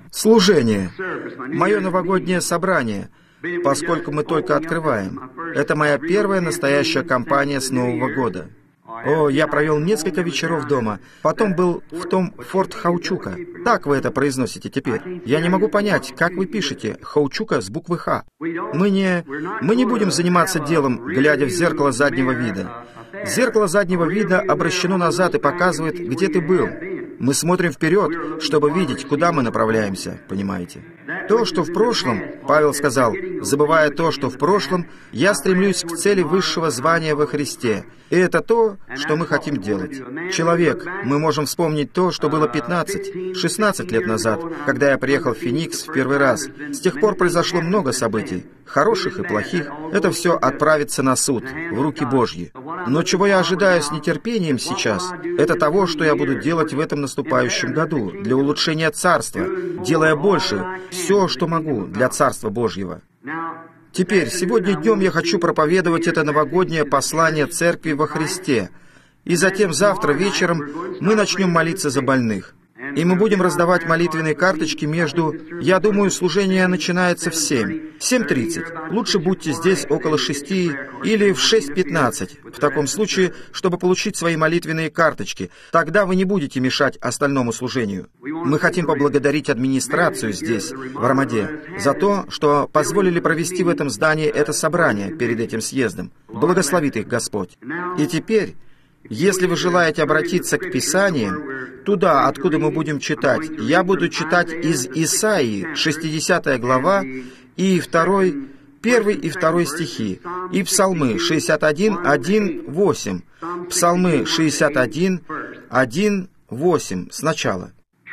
Служение. Мое новогоднее собрание, поскольку мы только открываем. Это моя первая настоящая кампания с Нового года. О, я провел несколько вечеров дома. Потом был в том Форт Хаучука. Так вы это произносите теперь. Я не могу понять, как вы пишете Хаучука с буквы Х. Мы не будем заниматься делом, глядя в зеркало заднего вида. Зеркало заднего вида обращено назад и показывает, где ты был. Мы смотрим вперед, чтобы видеть, куда мы направляемся, понимаете? То, что в прошлом, Павел сказал, забывая то, что в прошлом, я стремлюсь к цели высшего звания во Христе. И это то, что мы хотим делать. Человек, мы можем вспомнить то, что было 15-16 лет назад, когда я приехал в Феникс в первый раз. С тех пор произошло много событий, хороших и плохих. Это все отправится на суд, в руки Божьи. Но чего я ожидаю с нетерпением сейчас, это того, что я буду делать в этом наступающем году для улучшения Царства, делая больше, все, что могу для Царства Божьего. Теперь, сегодня днем я хочу проповедовать это новогоднее послание Церкви во Христе, и затем завтра вечером мы начнем молиться за больных. И мы будем раздавать молитвенные карточки между... Я думаю, служение начинается в 7:30. Лучше будьте здесь около 6 или в 6:15. В таком случае, чтобы получить свои молитвенные карточки. Тогда вы не будете мешать остальному служению. Мы хотим поблагодарить администрацию здесь, в Рамаде, за то, что позволили провести в этом здании это собрание перед этим съездом. Благословит их Господь. И теперь... Если вы желаете обратиться к Писаниям, туда, откуда мы будем читать, я буду читать из Исаии, 60 глава, и 1 и 2 стихи, и Псалмы 61, 1, 8. Псалмы 61, 1, 8 сначала.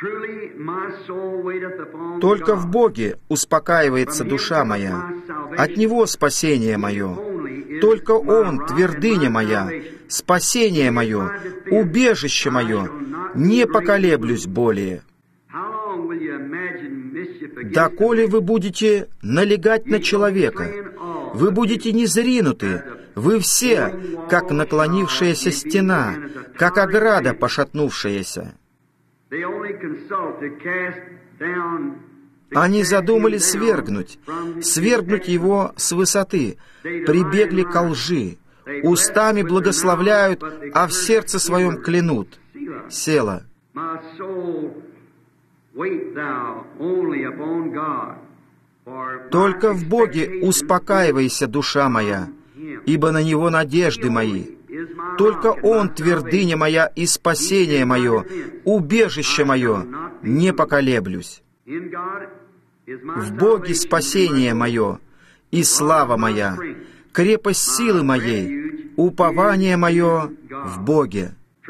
«Только в Боге успокаивается душа моя, от Него спасение мое. Только Он, твердыня моя, спасение мое, убежище мое, не поколеблюсь более». «Доколе вы будете налегать на человека, вы будете незринуты, вы все, как наклонившаяся стена, как ограда пошатнувшаяся». Они задумали свергнуть его с высоты, прибегли ко лжи, устами благословляют, а в сердце своем клянут. Села. «Только в Боге успокаивайся, душа моя, ибо на Него надежды мои. Только Он твердыня моя и спасение мое, убежище мое, не поколеблюсь. В Боге спасение мое и слава моя, крепость силы моей, упование мое в Боге».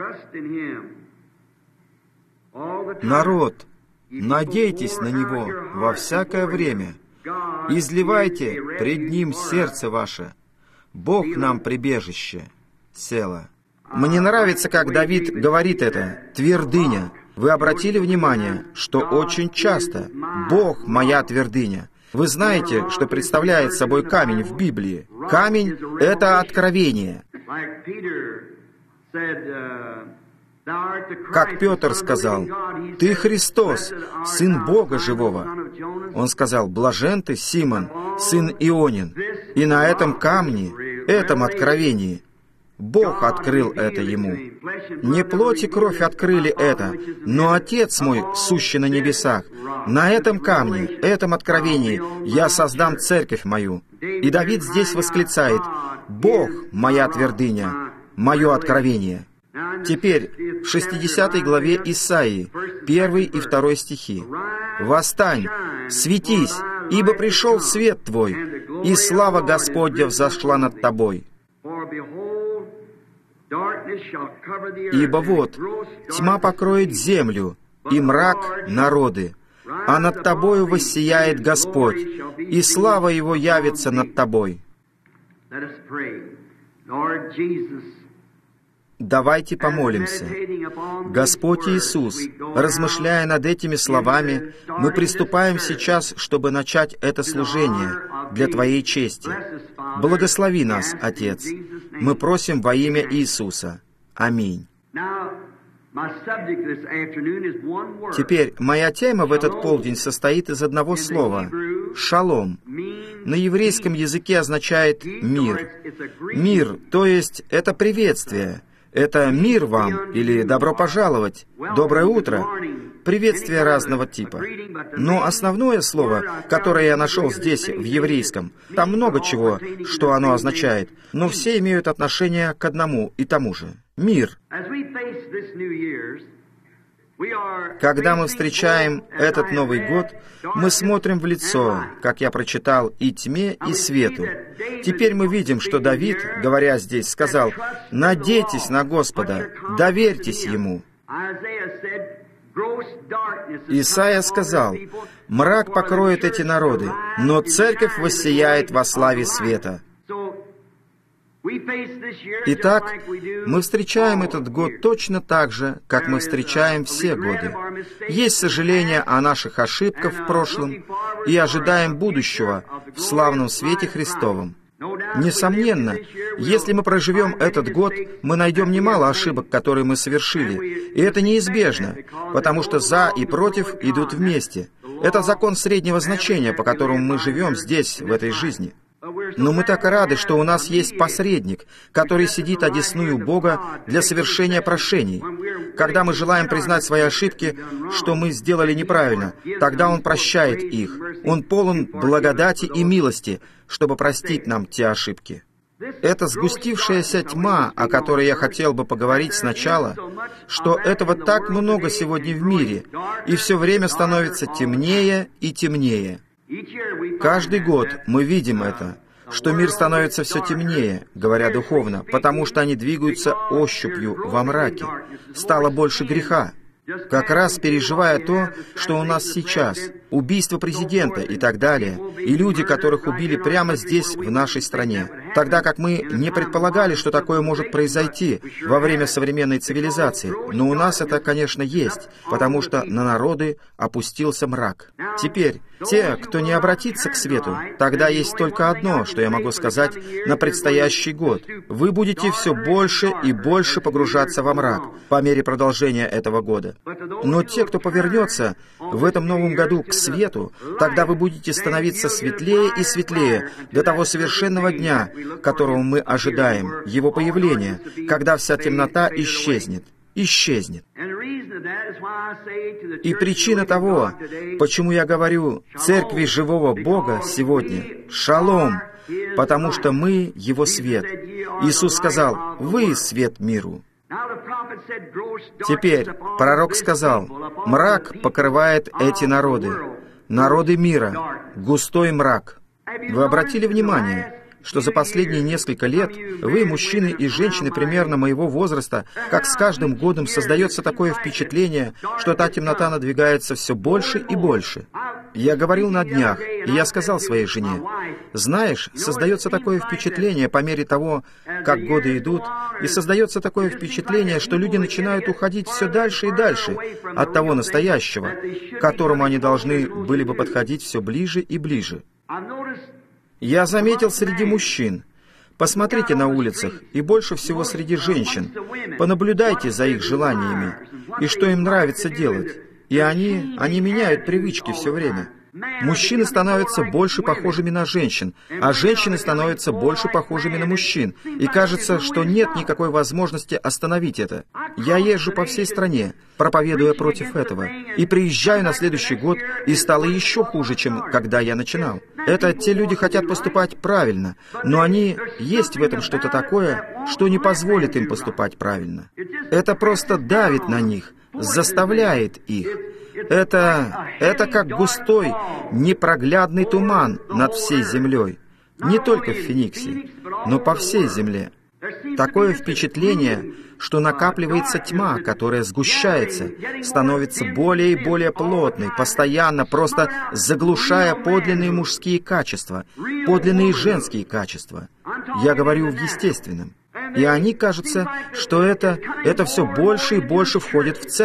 Народ, надейтесь на Него во всякое время, изливайте пред Ним сердце ваше. Бог нам прибежище. Села. Мне нравится, как Давид говорит это, твердыня. Вы обратили внимание, что очень часто «Бог моя твердыня». Вы знаете, что представляет собой камень в Библии? Камень — это откровение. Как Петр сказал, «Ты Христос, Сын Бога Живого». Он сказал, «Блажен ты, Симон, сын Ионин». И на этом камне, этом откровении, Бог открыл это ему. Не плоть и кровь открыли это, но Отец мой, сущий на небесах. На этом камне, этом откровении, я создам церковь мою. И Давид здесь восклицает, «Бог моя твердыня, мое откровение». Теперь в 60 главе Исаии, 1 и 2 стихи. «Восстань, светись, ибо пришел свет твой, и слава Господня взошла над тобой. Ибо вот, тьма покроет землю, и мрак народы, а над тобою воссияет Господь, и слава Его явится над тобой». Давайте помолимся. Господь Иисус, размышляя над этими словами, мы приступаем сейчас, чтобы начать это служение для Твоей чести. Благослови нас, Отец. Мы просим во имя Иисуса. Аминь. Теперь моя тема в этот полдень состоит из одного слова — «шалом». На еврейском языке означает «мир». Мир, то есть это приветствие. Это «мир вам» или «добро пожаловать», «доброе утро», приветствия разного типа. Но основное слово, которое я нашел здесь, в еврейском, там много чего, что оно означает, но все имеют отношение к одному и тому же — «мир». Когда мы встречаем этот Новый год, мы смотрим в лицо, как я прочитал, и тьме, и свету. Теперь мы видим, что Давид, говоря здесь, сказал: «Надейтесь на Господа, доверьтесь Ему». Исайя сказал: «Мрак покроет эти народы, но церковь воссияет во славе света». Итак, мы встречаем этот год точно так же, как мы встречаем все годы. Есть сожаление о наших ошибках в прошлом и ожидаем будущего в славном свете Христовом. Несомненно, если мы проживем этот год, мы найдем немало ошибок, которые мы совершили, и это неизбежно, потому что «за» и «против» идут вместе. Это закон среднего значения, по которому мы живем здесь, в этой жизни. Но мы так и рады, что у нас есть посредник, который сидит одесную Бога для совершения прошений. Когда мы желаем признать свои ошибки, что мы сделали неправильно, тогда Он прощает их. Он полон благодати и милости, чтобы простить нам те ошибки. Это сгустившаяся тьма, о которой я хотел бы поговорить сначала, что этого так много сегодня в мире, и все время становится темнее и темнее. Каждый год мы видим это, что мир становится все темнее, говоря духовно, потому что они двигаются ощупью во мраке. Стало больше греха. Как раз переживая то, что у нас сейчас, убийство президента и так далее, и люди, которых убили прямо здесь, в нашей стране, тогда как мы не предполагали, что такое может произойти во время современной цивилизации, но у нас это, конечно, есть, потому что на народы опустился мрак. Теперь, те, кто не обратится к свету, тогда есть только одно, что я могу сказать на предстоящий год. Вы будете все больше и больше погружаться во мрак по мере продолжения этого года. Но те, кто повернется в этом новом году к свету, тогда вы будете становиться светлее и светлее до того совершенного дня, которого мы ожидаем, Его появления, когда вся темнота исчезнет. И причина того, почему я говорю «Церкви живого Бога» сегодня — «Шалом», потому что мы Его свет. Иисус сказал: «Вы свет миру». Теперь пророк сказал: «Мрак покрывает эти народы, народы мира, густой мрак». Вы обратили внимание, что за последние несколько лет вы, мужчины и женщины примерно моего возраста, как с каждым годом создается такое впечатление, что та темнота надвигается все больше и больше. Я говорил на днях, и я сказал своей жене: «Знаешь, создается такое впечатление по мере того, как годы идут, и создается такое впечатление, что люди начинают уходить все дальше и дальше от того настоящего, к которому они должны были бы подходить все ближе и ближе». Я заметил среди мужчин. Посмотрите на улицах, и больше всего среди женщин. Понаблюдайте за их желаниями, и что им нравится делать. И они меняют привычки все время. Мужчины становятся больше похожими на женщин, а женщины становятся больше похожими на мужчин. И кажется, что нет никакой возможности остановить это. Я езжу по всей стране, проповедуя против этого. И приезжаю на следующий год, и стало еще хуже, чем когда я начинал. Это те люди хотят поступать правильно, но есть в этом что-то такое, что не позволит им поступать правильно. Это просто давит на них, заставляет их. Это как густой, непроглядный туман над всей землей. Не только в Фениксе, но по всей земле. Такое впечатление, что накапливается тьма, которая сгущается, становится более и более плотной, постоянно просто заглушая подлинные мужские качества, подлинные женские качества. Я говорю в естественном. И они, кажется, что это все больше и больше входит в церкви.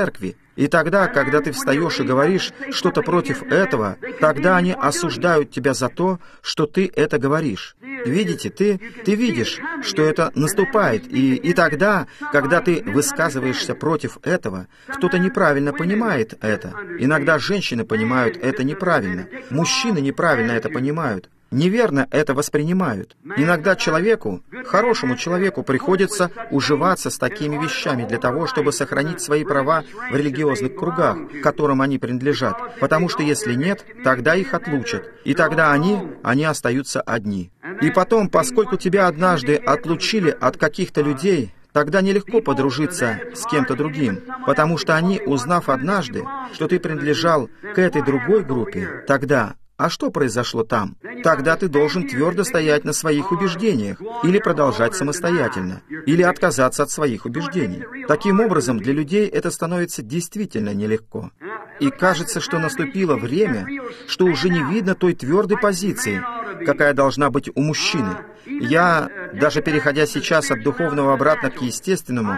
И тогда, когда ты встаешь и говоришь что-то против этого, тогда они осуждают тебя за то, что ты это говоришь. Видите, ты видишь, что это наступает, и тогда, когда ты высказываешься против этого, кто-то неправильно понимает это. Иногда женщины понимают это неправильно, мужчины неправильно это понимают. Неверно это воспринимают. Иногда человеку, хорошему человеку, приходится уживаться с такими вещами для того, чтобы сохранить свои права в религиозных кругах, к которым они принадлежат, потому что если нет, тогда их отлучат, и тогда они остаются одни. И потом, поскольку тебя однажды отлучили от каких-то людей, тогда нелегко подружиться с кем-то другим, потому что они, узнав однажды, что ты принадлежал к этой другой группе, тогда... А что произошло там? Тогда ты должен твердо стоять на своих убеждениях, или продолжать самостоятельно, или отказаться от своих убеждений. Таким образом, для людей это становится действительно нелегко. И кажется, что наступило время, что уже не видно той твердой позиции, какая должна быть у мужчины. Я, даже переходя сейчас от духовного обратно к естественному,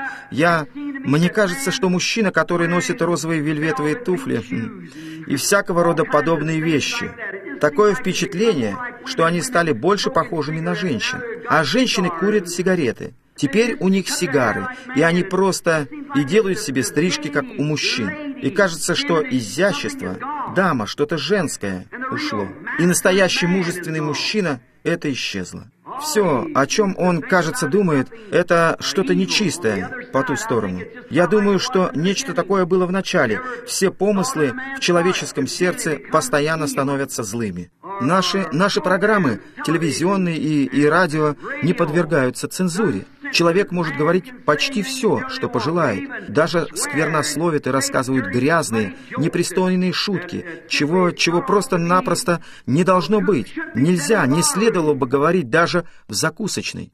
мне кажется, что мужчина, который носит розовые вельветовые туфли и всякого рода подобные вещи, такое впечатление, что они стали больше похожими на женщин. А женщины курят сигареты. Теперь у них сигары, и они просто и делают себе стрижки, как у мужчин. И кажется, что изящество, дама, что-то женское ушло. И настоящий мужественный мужчина — это исчезло. Все, о чем он, кажется, думает, это что-то нечистое по ту сторону. Я думаю, что нечто такое было в начале. Все помыслы в человеческом сердце постоянно становятся злыми. Наши программы, телевизионные и радио, не подвергаются цензуре. Человек может говорить почти все, что пожелает. Даже сквернословят и рассказывают грязные, непристойные шутки, чего просто-напросто не должно быть. Нельзя, не следовало бы говорить даже в закусочной.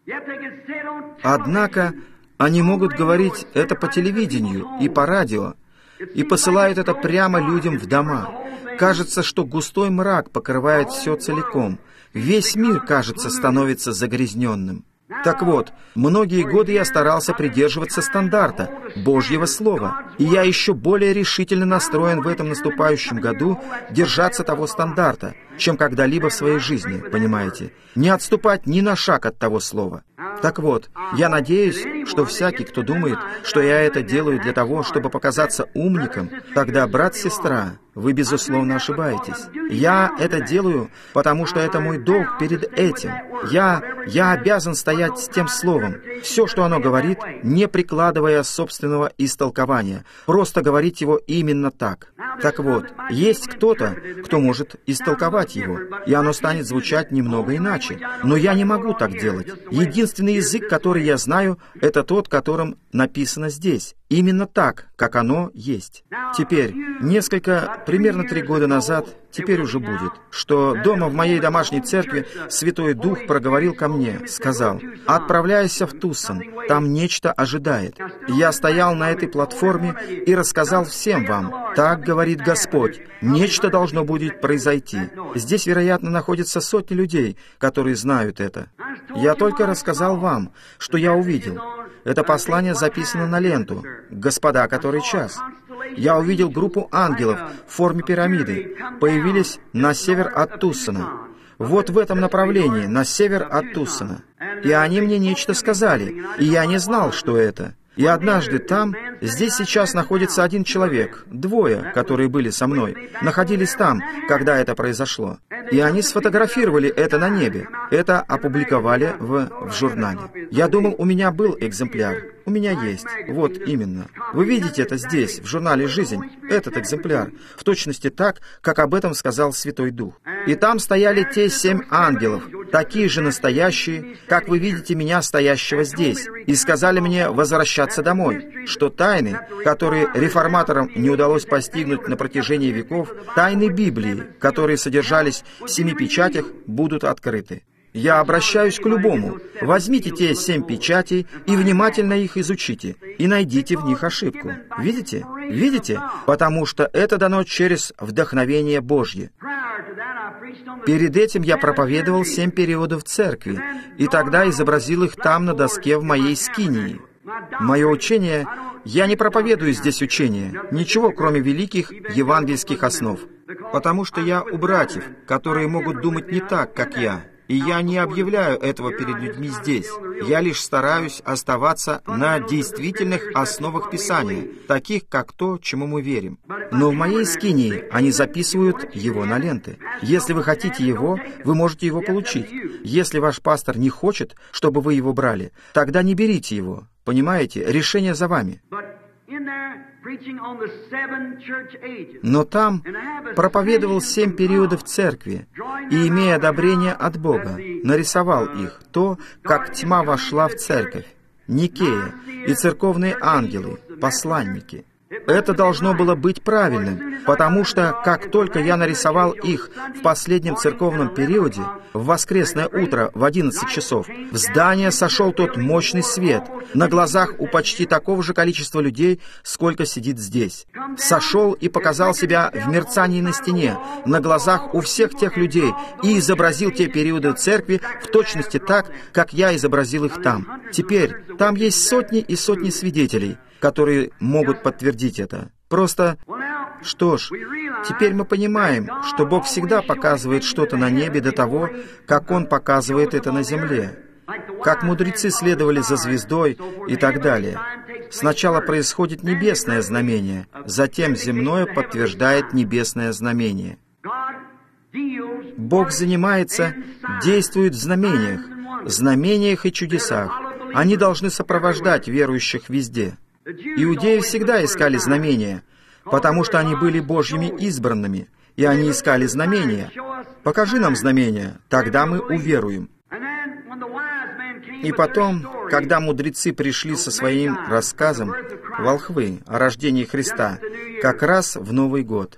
Однако они могут говорить это по телевидению и по радио, и посылают это прямо людям в дома. Кажется, что густой мрак покрывает все целиком. Весь мир, кажется, становится загрязненным. Так вот, многие годы я старался придерживаться стандарта, Божьего Слова, и я еще более решительно настроен в этом наступающем году держаться того стандарта, чем когда-либо в своей жизни, понимаете? Не отступать ни на шаг от того Слова. Так вот, я надеюсь, что всякий, кто думает, что я это делаю для того, чтобы показаться умником, тогда, брат-сестра, вы, безусловно, ошибаетесь. Я это делаю, потому что это мой долг перед этим. Я обязан стоять с тем Словом. Все, что оно говорит, не прикладывая собственного истолкования, просто говорить его именно так. Так вот, есть кто-то, кто может истолковать его, и оно станет звучать немного иначе. Но я не могу так делать. Единственный язык, который я знаю, это тот, которым написано здесь. Именно так, как оно есть. Теперь, примерно 3 года назад, теперь уже будет, что дома в моей домашней церкви Святой Дух проговорил ко мне, сказал: «Отправляйся в Тусон, там нечто ожидает». Я стоял на этой платформе и рассказал всем вам: «Так говорит Господь, нечто должно будет произойти». Здесь, вероятно, находятся сотни людей, которые знают это. Я только рассказал вам, что я увидел. Это послание записано на ленту. «Господа, который час». Я увидел группу ангелов в форме пирамиды. Появились на север от Туссона. Вот в этом направлении, на север от Туссона. И они мне нечто сказали, и я не знал, что это. И однажды здесь сейчас находится один человек, 2, которые были со мной, находились там, когда это произошло. И они сфотографировали это на небе. Это опубликовали в журнале. Я думал, у меня был экземпляр. У меня есть. Вот именно. Вы видите это здесь, в журнале «Жизнь», этот экземпляр, в точности так, как об этом сказал Святой Дух. И там стояли те 7 ангелов, такие же настоящие, как вы видите меня, стоящего здесь, и сказали мне возвращаться домой, что тайны, которые реформаторам не удалось постигнуть на протяжении веков, тайны Библии, которые содержались в 7 печатях, будут открыты. Я обращаюсь к любому. Возьмите те 7 печатей и внимательно их изучите, и найдите в них ошибку. Видите? Видите? Потому что это дано через вдохновение Божье. Перед этим я проповедовал 7 периодов церкви, и тогда изобразил их там на доске в моей скинии. Мое учение Я не проповедую здесь учения, ничего, кроме великих евангельских основ, потому что я у братьев, которые могут думать не так, как я. И я не объявляю этого перед людьми здесь. Я лишь стараюсь оставаться на действительных основах Писания, таких, как то, чему мы верим. Но в моей скинии они записывают его на ленты. Если вы хотите его, вы можете его получить. Если ваш пастор не хочет, чтобы вы его брали, тогда не берите его. Понимаете? Решение за вами. Но там проповедовал 7 периодов церкви и, имея одобрение от Бога, нарисовал их, то, как тьма вошла в церковь, Никея и церковные ангелы, посланники. Это должно было быть правильным, потому что, как только я нарисовал их в последнем церковном периоде, в воскресное утро в 11 часов, в здание сошел тот мощный свет, на глазах у почти такого же количества людей, сколько сидит здесь. Сошел и показал себя в мерцании на стене, на глазах у всех тех людей, и изобразил те периоды церкви в точности так, как я изобразил их там. Теперь там есть сотни и сотни свидетелей, которые могут подтвердить это. Просто, что ж, теперь мы понимаем, что Бог всегда показывает что-то на небе до того, как Он показывает это на земле. Как мудрецы следовали за звездой и так далее. Сначала происходит небесное знамение, затем земное подтверждает небесное знамение. Бог занимается, действует в знамениях и чудесах. Они должны сопровождать верующих везде. Иудеи всегда искали знамения, потому что они были Божьими избранными, и они искали знамения. Покажи нам знамения, тогда мы уверуем. И потом, когда мудрецы пришли со своим рассказом, волхвы, о рождении Христа, как раз в Новый год.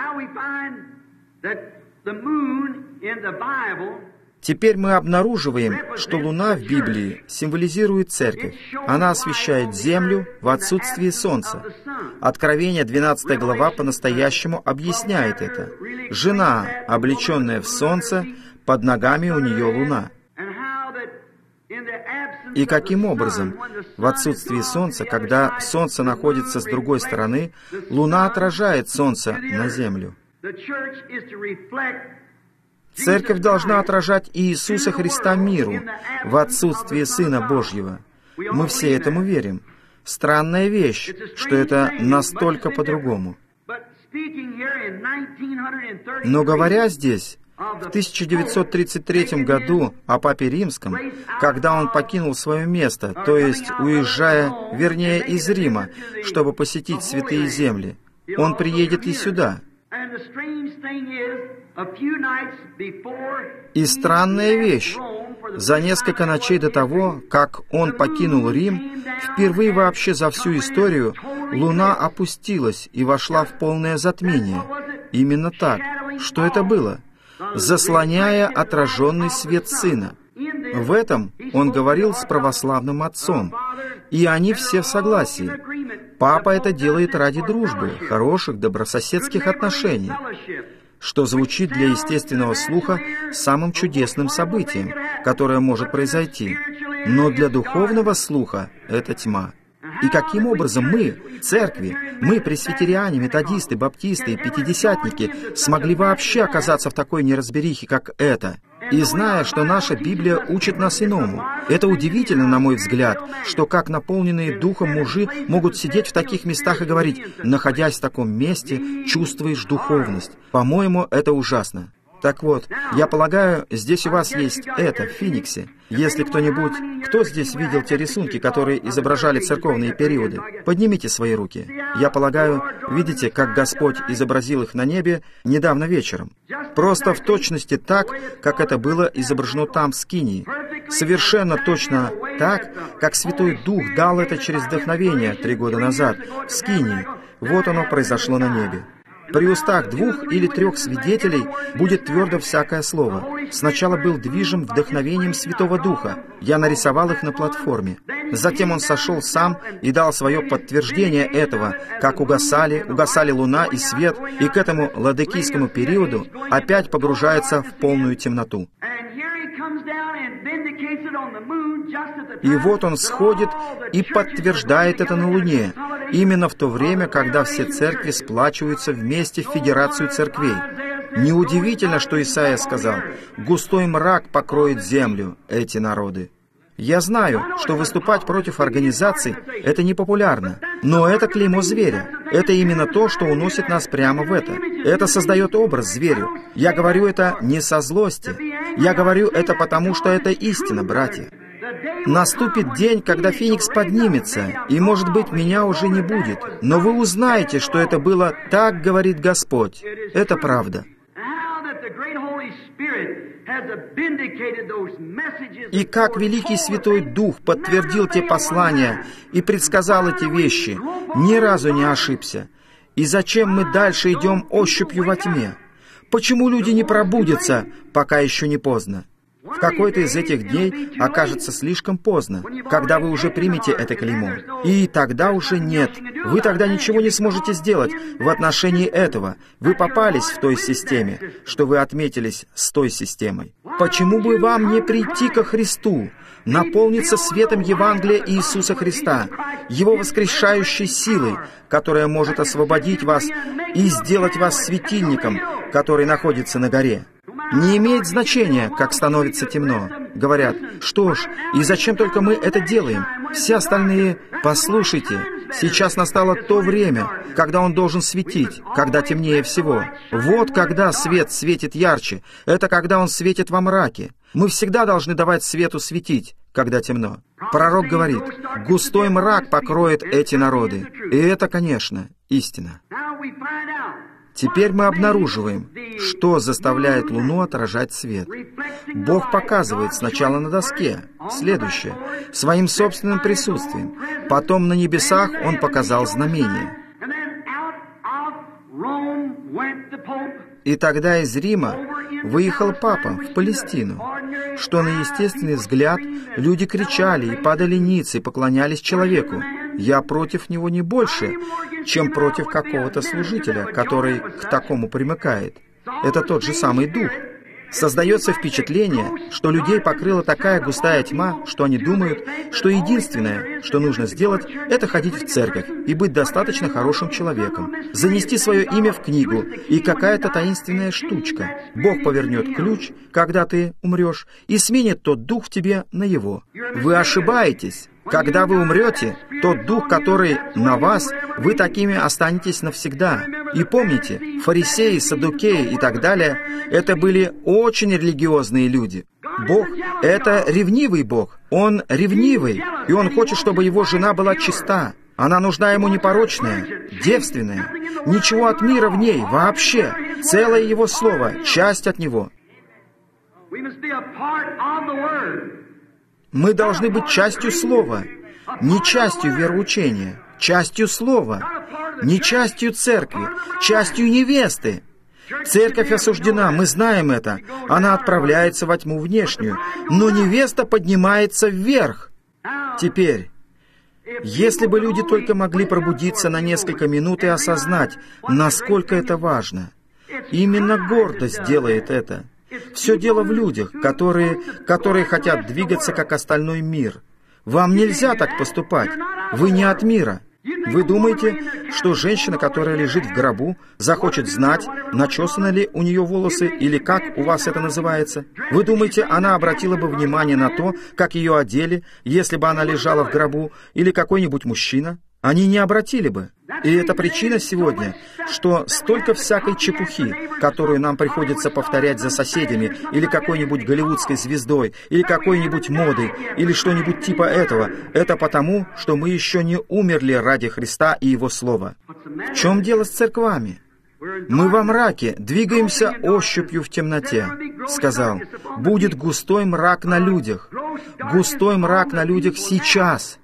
Теперь мы обнаруживаем, что Луна в Библии символизирует Церковь. Она освещает Землю в отсутствии Солнца. Откровение, 12 глава, по-настоящему объясняет это. Жена, облеченная в Солнце, под ногами у нее Луна. И каким образом, в отсутствии Солнца, когда Солнце находится с другой стороны, Луна отражает Солнце на Землю? Церковь должна отражать Иисуса Христа миру в отсутствии Сына Божьего. Мы все этому верим. Странная вещь, что это настолько по-другому. Но говоря здесь, в 1933 году о Папе Римском, когда он покинул свое место, то есть уезжая, вернее, из Рима, чтобы посетить святые земли, он приедет и сюда. И странная вещь, за несколько ночей до того, как он покинул Рим, впервые вообще за всю историю, Луна опустилась и вошла в полное затмение. Именно так. Что это было? Заслоняя отраженный свет Сына. В этом он говорил с православным отцом, и они все в согласии. Папа это делает ради дружбы, хороших, добрососедских отношений, что звучит для естественного слуха самым чудесным событием, которое может произойти. Но для духовного слуха это тьма. И каким образом мы, церкви, мы, пресвитериане, методисты, баптисты и пятидесятники, смогли вообще оказаться в такой неразберихе, как это? И зная, что наша Библия учит нас иному. Это удивительно, на мой взгляд, что как наполненные духом мужи могут сидеть в таких местах и говорить: находясь в таком месте, чувствуешь духовность. По-моему, это ужасно. Так вот, я полагаю, здесь у вас есть это, в Финиксе. Если кто-нибудь... Кто здесь видел те рисунки, которые изображали церковные периоды? Поднимите свои руки. Я полагаю, видите, как Господь изобразил их на небе недавно вечером. Просто в точности так, как это было изображено там, в Скинии. Совершенно точно так, как Святой Дух дал это через вдохновение 3 года назад, в Скинии. Вот оно произошло на небе. При устах 2 или 3 свидетелей будет твердо всякое слово. Сначала был движим вдохновением Святого Духа. Я нарисовал их на платформе. Затем он сошел сам и дал свое подтверждение этого, как угасали луна и свет, и к этому ладыкийскому периоду опять погружается в полную темноту. И вот он сходит и подтверждает это на Луне, именно в то время, когда все церкви сплачиваются вместе в Федерацию церквей. Неудивительно, что Исаия сказал: «Густой мрак покроет землю, эти народы». Я знаю, что выступать против организаций — это непопулярно, но это клеймо зверя. Это именно то, что уносит нас прямо в это. Это создает образ зверю. Я говорю это не со злости. Я говорю это потому, что это истина, братья. Наступит день, когда Феникс поднимется, и, может быть, меня уже не будет. Но вы узнаете, что это было «так говорит Господь». Это правда. И как Великий Святой Дух подтвердил те послания и предсказал эти вещи, ни разу не ошибся. И зачем мы дальше идем ощупью во тьме? Почему люди не пробудятся, пока еще не поздно? В какой-то из этих дней окажется слишком поздно, когда вы уже примете это клеймо. И тогда уже нет. Вы тогда ничего не сможете сделать в отношении этого. Вы попались в той системе, что вы отметились с той системой. Почему бы вам не прийти ко Христу, наполниться светом Евангелия Иисуса Христа, Его воскрешающей силой, которая может освободить вас и сделать вас светильником, который находится на горе? Не имеет значения, как становится темно. Говорят: что ж, и зачем только мы это делаем? Все остальные: послушайте, сейчас настало то время, когда он должен светить, когда темнее всего. Вот когда свет светит ярче, это когда он светит во мраке. Мы всегда должны давать свету светить, когда темно. Пророк говорит: густой мрак покроет эти народы. И это, конечно, истина. Теперь мы обнаруживаем, что заставляет Луну отражать свет. Бог показывает сначала на доске, следующее, своим собственным присутствием. Потом на небесах Он показал знамение. И тогда из Рима выехал Папа в Палестину, что на естественный взгляд люди кричали и падали ниц и поклонялись человеку. Я против него не больше, чем против какого-то служителя, который к такому примыкает. Это тот же самый дух. Создается впечатление, что людей покрыла такая густая тьма, что они думают, что единственное, что нужно сделать, это ходить в церковь и быть достаточно хорошим человеком, занести свое имя в книгу, и какая-то таинственная штучка. Бог повернет ключ, когда ты умрешь, и сменит тот дух в тебе на его. Вы ошибаетесь. Когда вы умрете, тот дух, который на вас, вы такими останетесь навсегда. И помните, фарисеи, саддукеи и так далее, это были очень религиозные люди. Бог — это ревнивый Бог. Он ревнивый, и Он хочет, чтобы его жена была чиста. Она нужна ему непорочная, девственная. Ничего от мира в ней вообще. Целое его слово, часть от него. Мы должны быть частью Слова, не частью вероучения, частью Слова, не частью церкви, частью невесты. Церковь осуждена, мы знаем это. Она отправляется во тьму внешнюю, но невеста поднимается вверх. Теперь, если бы люди только могли пробудиться на несколько минут и осознать, насколько это важно. Именно гордость делает это. Все дело в людях, которые хотят двигаться, как остальной мир. Вам нельзя так поступать. Вы не от мира. Вы думаете, что женщина, которая лежит в гробу, захочет знать, начесаны ли у нее волосы или как у вас это называется? Вы думаете, она обратила бы внимание на то, как ее одели, если бы она лежала в гробу, или какой-нибудь мужчина? Они не обратили бы. И это причина сегодня, что столько всякой чепухи, которую нам приходится повторять за соседями, или какой-нибудь голливудской звездой, или какой-нибудь модой, или что-нибудь типа этого, это потому, что мы еще не умерли ради Христа и Его Слова. В чем дело с церквами? Мы во мраке, двигаемся ощупью в темноте. Сказал: будет густой мрак на людях. Густой мрак на людях сейчас.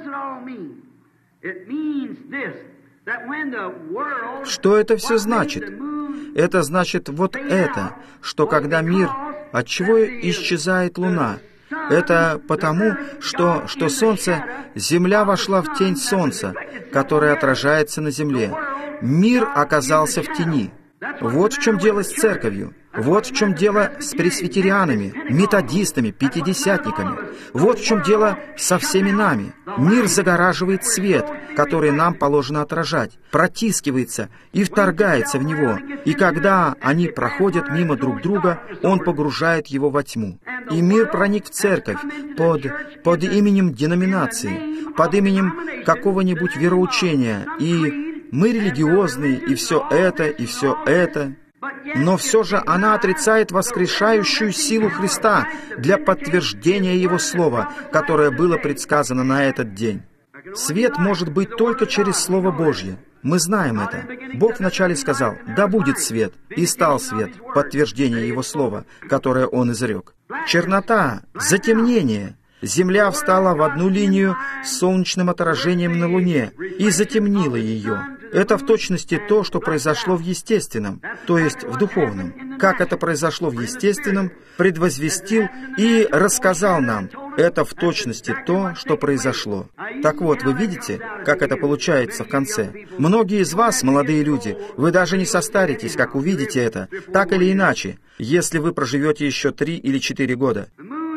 Что это все значит? Это значит вот это, что когда мир, отчего исчезает луна? Это потому, что Солнце, Земля вошла в тень Солнца, которая отражается на Земле. Мир оказался в тени. Вот в чем дело с церковью. Вот в чем дело с пресвитерианами, методистами, пятидесятниками. Вот в чем дело со всеми нами. Мир загораживает свет, который нам положено отражать, протискивается и вторгается в него. И когда они проходят мимо друг друга, он погружает его во тьму. И мир проник в церковь под именем деноминации, под именем какого-нибудь вероучения. И мы религиозные, и все это, и все это. Но все же она отрицает воскрешающую силу Христа для подтверждения Его Слова, которое было предсказано на этот день. Свет может быть только через Слово Божье. Мы знаем это. Бог вначале сказал: «Да будет свет», и стал свет, подтверждение Его Слова, которое Он изрек. Чернота, затемнение. Земля встала в одну линию с солнечным отражением на Луне и затемнила ее. Это в точности то, что произошло в естественном, то есть в духовном. Как это произошло в естественном, предвозвестил и рассказал нам. Это в точности то, что произошло. Так вот, вы видите, как это получается в конце? Многие из вас, молодые люди, вы даже не состаритесь, как увидите это, так или иначе, если вы проживете еще 3 или 4 года.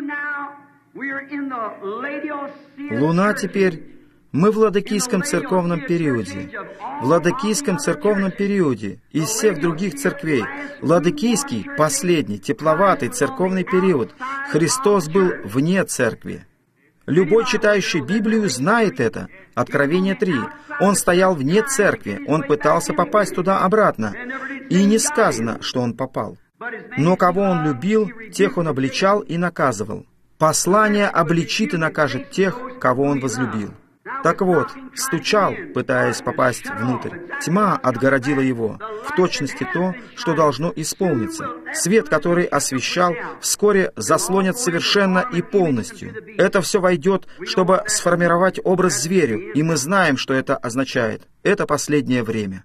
Луна теперь... Мы в Ладокийском церковном периоде. В Ладокийском церковном периоде из всех других церквей Ладокийский, последний, тепловатый церковный период, Христос был вне церкви. Любой читающий Библию знает это. Откровение 3. Он стоял вне церкви, он пытался попасть туда обратно. И не сказано, что он попал. Но кого он любил, тех он обличал и наказывал. Послание обличит и накажет тех, кого он возлюбил. Так вот, стучал, пытаясь попасть внутрь. Тьма отгородила его. В точности то, что должно исполниться. Свет, который освещал, вскоре заслонят совершенно и полностью. Это все войдет, чтобы сформировать образ зверю, и мы знаем, что это означает. Это последнее время.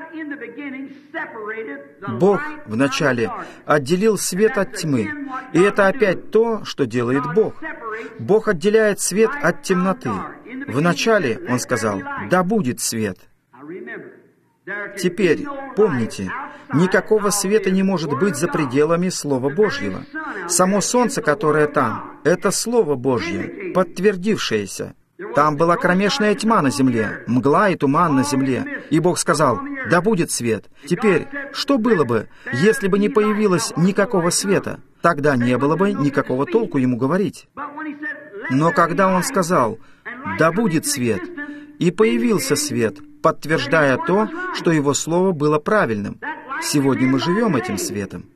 Бог вначале отделил свет от тьмы, и это опять то, что делает Бог. Бог отделяет свет от темноты. Вначале Он сказал: «Да будет свет». Теперь, помните, никакого света не может быть за пределами Слова Божьего. Само солнце, которое там, это Слово Божье, подтвердившееся. Там была кромешная тьма на земле, мгла и туман на земле. И Бог сказал: «Да будет свет». Теперь, что было бы, если бы не появилось никакого света? Тогда не было бы никакого толку Ему говорить. Но когда Он сказал: «Да будет свет», и появился свет, подтверждая то, что Его Слово было правильным. Сегодня мы живем этим светом.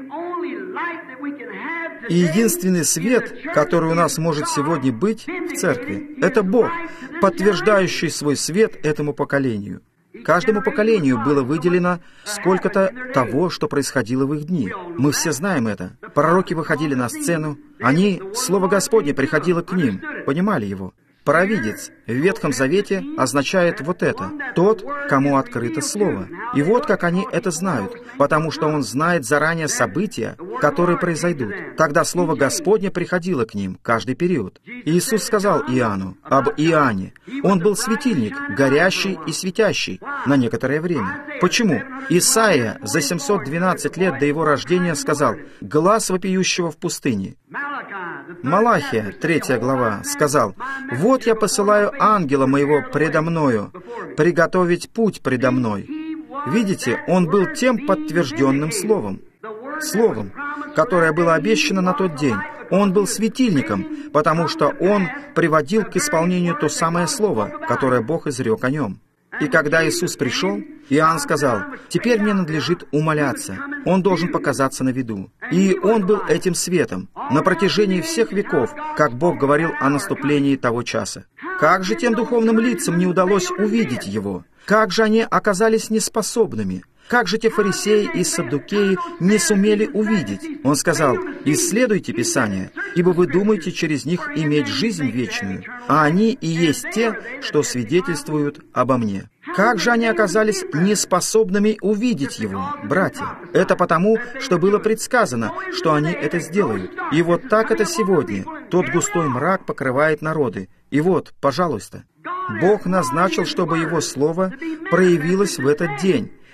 И единственный свет, который у нас может сегодня быть в церкви, это Бог, подтверждающий свой свет этому поколению. Каждому поколению было выделено сколько-то того, что происходило в их дни. Мы все знаем это. Пророки выходили на сцену, Слово Господне приходило к ним, понимали его. Провидец в Ветхом Завете означает вот это: тот, кому открыто Слово. И вот как они это знают, потому что он знает заранее события, которые произойдут. Тогда Слово Господне приходило к ним каждый период. Иисус сказал Иоанну об Иоанне: он был светильник, горящий и светящий на некоторое время. Почему? Исаия за 712 лет до его рождения сказал: «Глас вопиющего в пустыне». Малахия, 3 глава, сказал: «Вот я посылаю ангела моего предо мною, приготовить путь предо мной». Видите, он был тем подтвержденным словом, которое было обещано на тот день. Он был светильником, потому что он приводил к исполнению то самое слово, которое Бог изрек о нем. И когда Иисус пришел, Иоанн сказал: «Теперь мне надлежит умоляться». Он должен показаться на виду. И он был этим светом на протяжении всех веков, как Бог говорил о наступлении того часа. Как же тем духовным лицам не удалось увидеть его? Как же они оказались неспособными? Как же те фарисеи и саддукеи не сумели увидеть? Он сказал: «Исследуйте Писания, ибо вы думаете через них иметь жизнь вечную, а они и есть те, что свидетельствуют обо мне». Как же они оказались неспособными увидеть Его, братья? Это потому, что было предсказано, что они это сделают. И вот так это сегодня. Тот густой мрак покрывает народы. И вот, пожалуйста, Бог назначил, чтобы Его Слово проявилось в этот день.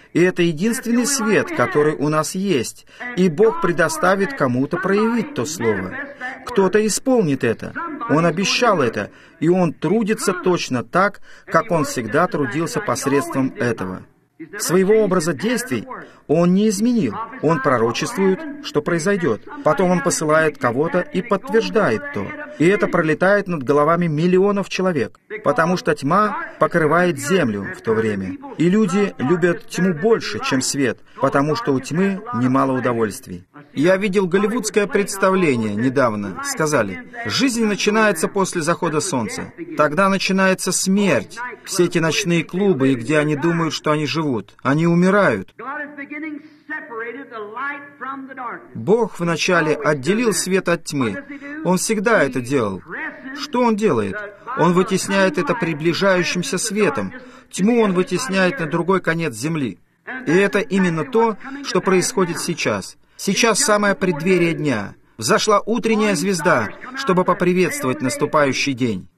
И это единственный свет, который у нас есть. И Бог предоставит кому-то проявить то слово. Кто-то исполнит это. Он обещал это, и Он трудится точно так, как Он всегда трудился посредством этого. Своего образа действий Он не изменил. Он пророчествует, что произойдет. Потом Он посылает кого-то и подтверждает то. И это пролетает над головами миллионов человек, потому что тьма покрывает землю в то время. И люди любят тьму больше, чем свет, потому что у тьмы немало удовольствий. Я видел голливудское представление недавно. Сказали, жизнь начинается после захода солнца. Тогда начинается смерть. Все эти ночные клубы, где они думают, что они живут. Они умирают. Бог вначале отделил свет от тьмы. Он всегда это делал. Что Он делает? Он вытесняет это приближающимся светом. Тьму Он вытесняет на другой конец земли. И это именно то, что происходит сейчас. Сейчас самое преддверие дня. Взошла утренняя звезда, чтобы поприветствовать наступающий день.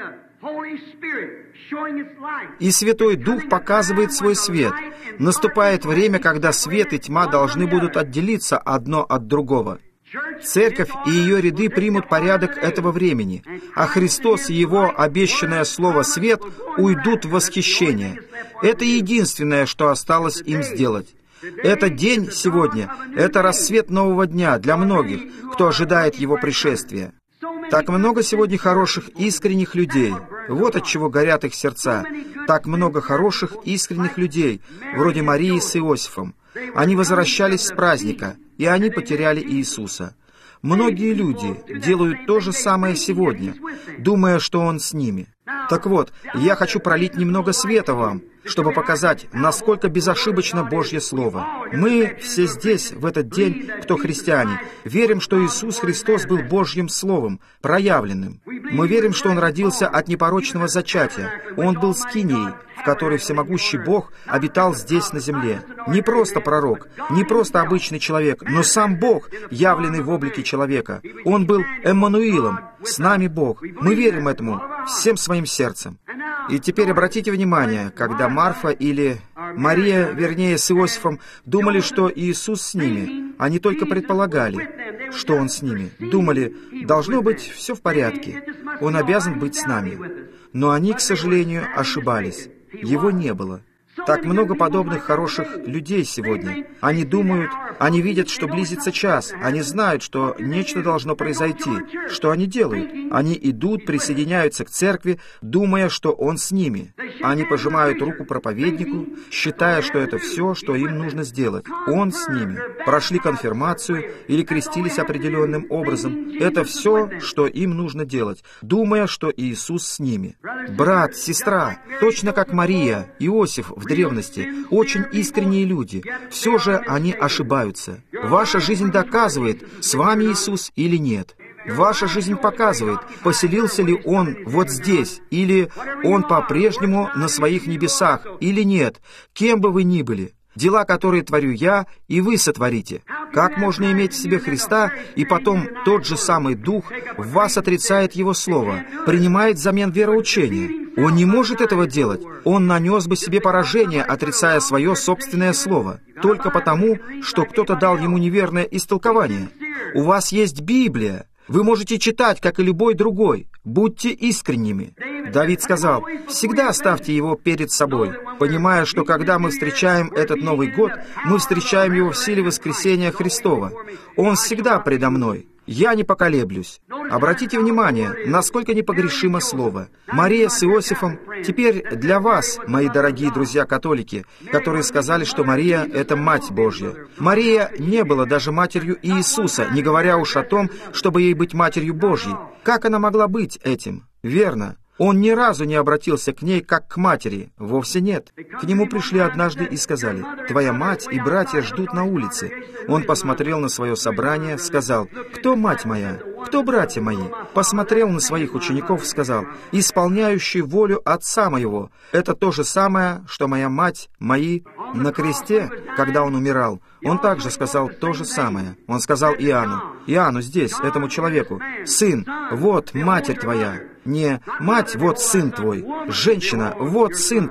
И Святой Дух показывает свой свет. Наступает время, когда свет и тьма должны будут отделиться одно от другого. Церковь и ее ряды примут порядок этого времени, а Христос и Его обещанное слово «свет» уйдут в восхищение. Это единственное, что осталось им сделать. Этот день сегодня — это рассвет нового дня для многих, кто ожидает Его пришествия. Так много сегодня хороших, искренних людей. Вот от чего горят их сердца. Так много хороших, искренних людей, вроде Марии с Иосифом. Они возвращались с праздника, и они потеряли Иисуса. Многие люди делают то же самое сегодня, думая, что Он с ними. Так вот, я хочу пролить немного света вам, чтобы показать, насколько безошибочно Божье Слово. Мы все здесь, в этот день, кто христиане, верим, что Иисус Христос был Божьим Словом, проявленным. Мы верим, что Он родился от непорочного зачатия. Он был скинией, в которой всемогущий Бог обитал здесь, на земле. Не просто пророк, не просто обычный человек, но сам Бог, явленный в облике человека. Он был Эммануилом, с нами Бог. Мы верим этому всем своим сердцем. И теперь обратите внимание, когда Марфа или Мария, вернее, с Иосифом, думали, что Иисус с ними, они только предполагали, что Он с ними. Думали, должно быть все в порядке, Он обязан быть с нами. Но они, к сожалению, ошибались. Его не было. Так много подобных хороших людей сегодня. Они думают, они видят, что близится час, они знают, что нечто должно произойти. Что они делают? Они идут, присоединяются к церкви, думая, что Он с ними. Они пожимают руку проповеднику, считая, что это все, что им нужно сделать. Он с ними. Прошли конфирмацию или крестились определенным образом. Это все, что им нужно делать, думая, что Иисус с ними. Брат, сестра, точно как Мария, Иосиф в древности, очень искренние люди. Все же они ошибаются. Ваша жизнь доказывает, с вами Иисус или нет. Ваша жизнь показывает, поселился ли Он вот здесь, или Он по-прежнему на своих небесах, или нет, кем бы вы ни были. Дела, которые творю я, и вы сотворите. Как можно иметь в себе Христа, и потом тот же самый Дух в вас отрицает Его Слово, принимает взамен вероучения? Он не может этого делать. Он нанес бы себе поражение, отрицая свое собственное Слово, только потому, что кто-то дал ему неверное истолкование. У вас есть Библия. Вы можете читать, как и любой другой. Будьте искренними. Давид сказал, всегда ставьте его перед собой, понимая, что когда мы встречаем этот Новый год, мы встречаем его в силе воскресения Христова. Он всегда предо мной. Я не поколеблюсь. Обратите внимание, насколько непогрешимо Слово. Мария с Иосифом. Теперь для вас, мои дорогие друзья-католики, которые сказали, что Мария — это Мать Божья. Мария не была даже матерью Иисуса, не говоря уж о том, чтобы ей быть Матерью Божьей. Как она могла быть этим? Верно. Он ни разу не обратился к ней как к матери. Вовсе нет. К нему пришли однажды и сказали, «Твоя мать и братья ждут на улице». Он посмотрел на свое собрание, сказал, «Кто мать моя? Кто братья мои?» Посмотрел на своих учеников, сказал, «Исполняющий волю Отца моего». Это то же самое, что моя мать, мои. На кресте, когда он умирал, он также сказал то же самое. Он сказал Иоанну здесь, этому человеку, «Сын, вот матерь твоя». Не «мать, вот сын твой», «женщина, вот сын твой».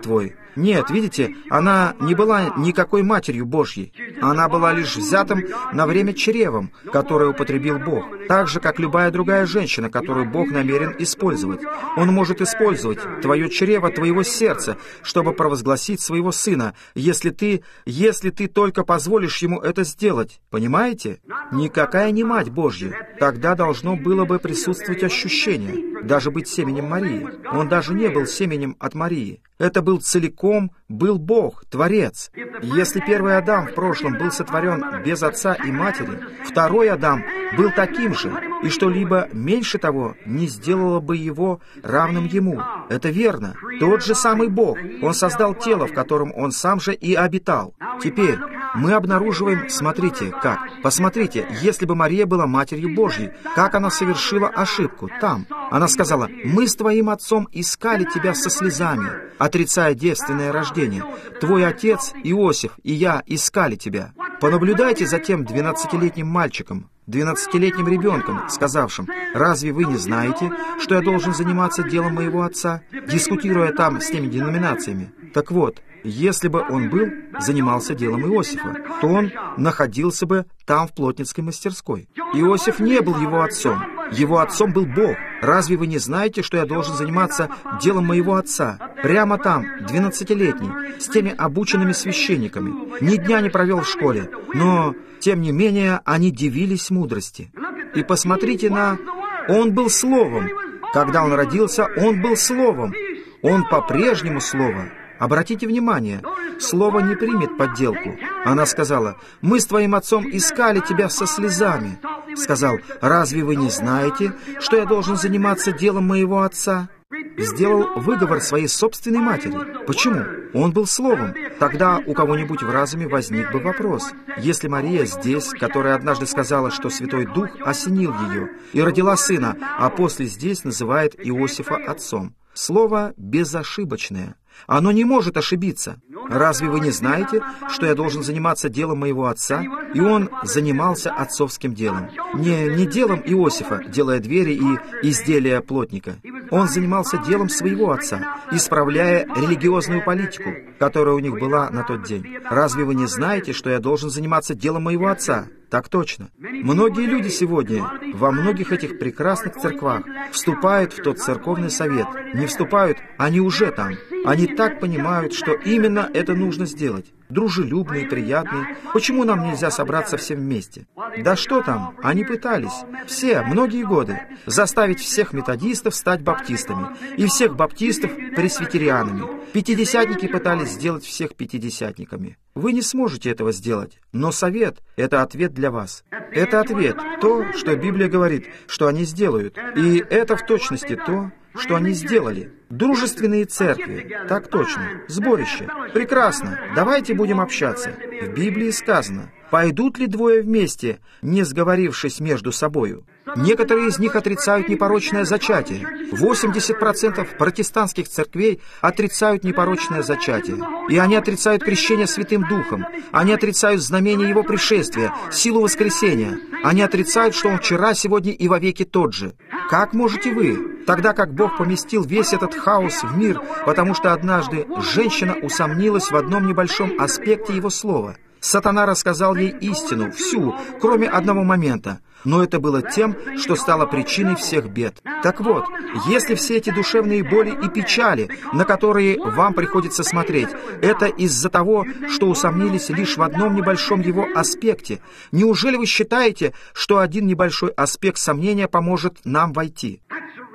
Нет, видите, она не была никакой Матерью Божьей. Она была лишь взятым на время чревом, которое употребил Бог, так же, как любая другая женщина, которую Бог намерен использовать. Он может использовать твое чрево, твоего сердца, чтобы провозгласить своего Сына, если ты только позволишь Ему это сделать. Понимаете? Никакая не Мать Божья. Тогда должно было бы присутствовать ощущение, даже быть семенем Марии. Он даже не был семенем от Марии. Это был Бог, Творец. Если первый Адам в прошлом был сотворен без отца и матери, второй Адам был таким же, и что-либо меньше того не сделало бы его равным ему. Это верно. Тот же самый Бог. Он создал тело, в котором Он сам же и обитал. Теперь мы обнаруживаем, посмотрите, если бы Мария была Матерью Божьей, как она совершила ошибку там. Она сказала: «Мы с твоим отцом искали тебя со слезами», отрицая девственное рождение. «Твой отец Иосиф и я искали тебя». Понаблюдайте за тем 12-летним мальчиком, 12-летним ребенком, сказавшим: «Разве вы не знаете, что я должен заниматься делом моего отца?» дискутируя там с теми деноминациями. Так вот, если бы он занимался делом Иосифа, то он находился бы там в плотницкой мастерской. Иосиф не был его отцом. Его отцом был Бог. «Разве вы не знаете, что я должен заниматься делом моего отца?» Прямо там, 12-летний, с теми обученными священниками. Ни дня не провел в школе, но, тем не менее, они дивились мудрости. И посмотрите Он был Словом. Когда он родился, он был Словом. Он по-прежнему Слово. Обратите внимание, Слово не примет подделку. Она сказала: «Мы с твоим отцом искали тебя со слезами». Сказал: «Разве вы не знаете, что я должен заниматься делом моего отца?» Сделал выговор своей собственной матери. Почему? Он был Словом. Тогда у кого-нибудь в разуме возник бы вопрос: если Мария здесь, которая однажды сказала, что Святой Дух осенил ее и родила сына, а после здесь называет Иосифа отцом. Слово безошибочное. Оно не может ошибиться. «Разве вы не знаете, что я должен заниматься делом моего отца?» И он занимался отцовским делом. Не делом Иосифа, делая двери и изделия плотника. Он занимался делом своего отца, исправляя религиозную политику, которая у них была на тот день. «Разве вы не знаете, что я должен заниматься делом моего отца?» Так точно. Многие люди сегодня во многих этих прекрасных церквах вступают в тот церковный совет. Не вступают, они уже там. Они так понимают, что именно это нужно сделать. Дружелюбные, приятные. Почему нам нельзя собраться всем вместе? Да что там, они пытались. Многие годы. Заставить всех методистов стать баптистами. И всех баптистов пресвитерианами. Пятидесятники пытались сделать всех пятидесятниками. Вы не сможете этого сделать. Но совет — это ответ для вас. Это ответ, то, что Библия говорит, что они сделают. И это в точности то, что они сделали. Дружественные церкви, так точно, сборище. Прекрасно, давайте будем общаться. В Библии сказано: «Пойдут ли двое вместе, не сговорившись между собою?» Некоторые из них отрицают непорочное зачатие. 80% протестантских церквей отрицают непорочное зачатие. И они отрицают крещение Святым Духом. Они отрицают знамение Его пришествия, силу воскресения. Они отрицают, что Он вчера, сегодня и вовеки тот же. Как можете вы, тогда как Бог поместил весь этот хаос в мир, потому что однажды женщина усомнилась в одном небольшом аспекте Его слова? Сатана рассказал ей истину, всю, кроме одного момента. Но это было тем, что стало причиной всех бед. Так вот, если все эти душевные боли и печали, на которые вам приходится смотреть, это из-за того, что усомнились лишь в одном небольшом его аспекте, неужели вы считаете, что один небольшой аспект сомнения поможет нам войти?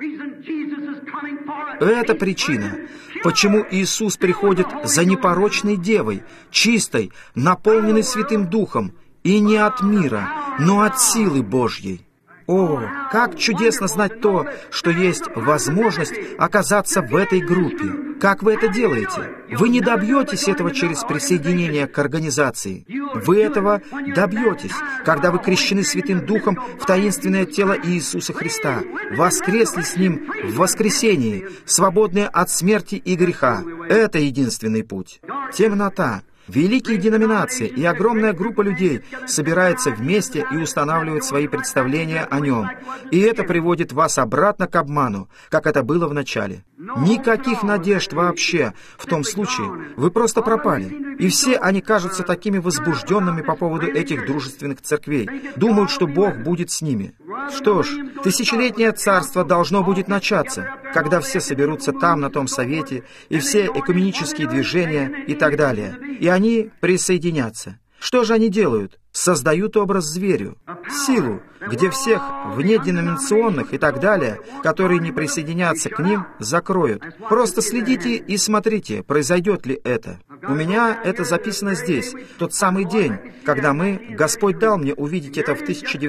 Это причина, почему Иисус приходит за непорочной девой, чистой, наполненной Святым Духом, и не от мира, но от силы Божьей. О, как чудесно знать то, что есть возможность оказаться в этой группе. Как вы это делаете? Вы не добьетесь этого через присоединение к организации. Вы этого добьетесь, когда вы крещены Святым Духом в таинственное тело Иисуса Христа, воскресли с Ним в воскресении, свободные от смерти и греха. Это единственный путь. Темнота. Великие деноминации и огромная группа людей собирается вместе и устанавливает свои представления о нем. И это приводит вас обратно к обману, как это было в начале. Никаких надежд вообще. В том случае вы просто пропали. И все они кажутся такими возбужденными по поводу этих дружественных церквей. Думают, что Бог будет с ними. Что ж, тысячелетнее царство должно будет начаться, когда все соберутся там, на том совете, и все экуменические движения и так далее. И они присоединятся. Что же они делают? Создают образ зверю, силу, где всех внеденоминационных и так далее, которые не присоединятся к ним, закроют. Просто следите и смотрите, произойдет ли это. У меня это записано здесь, тот самый день, когда Господь дал мне увидеть это в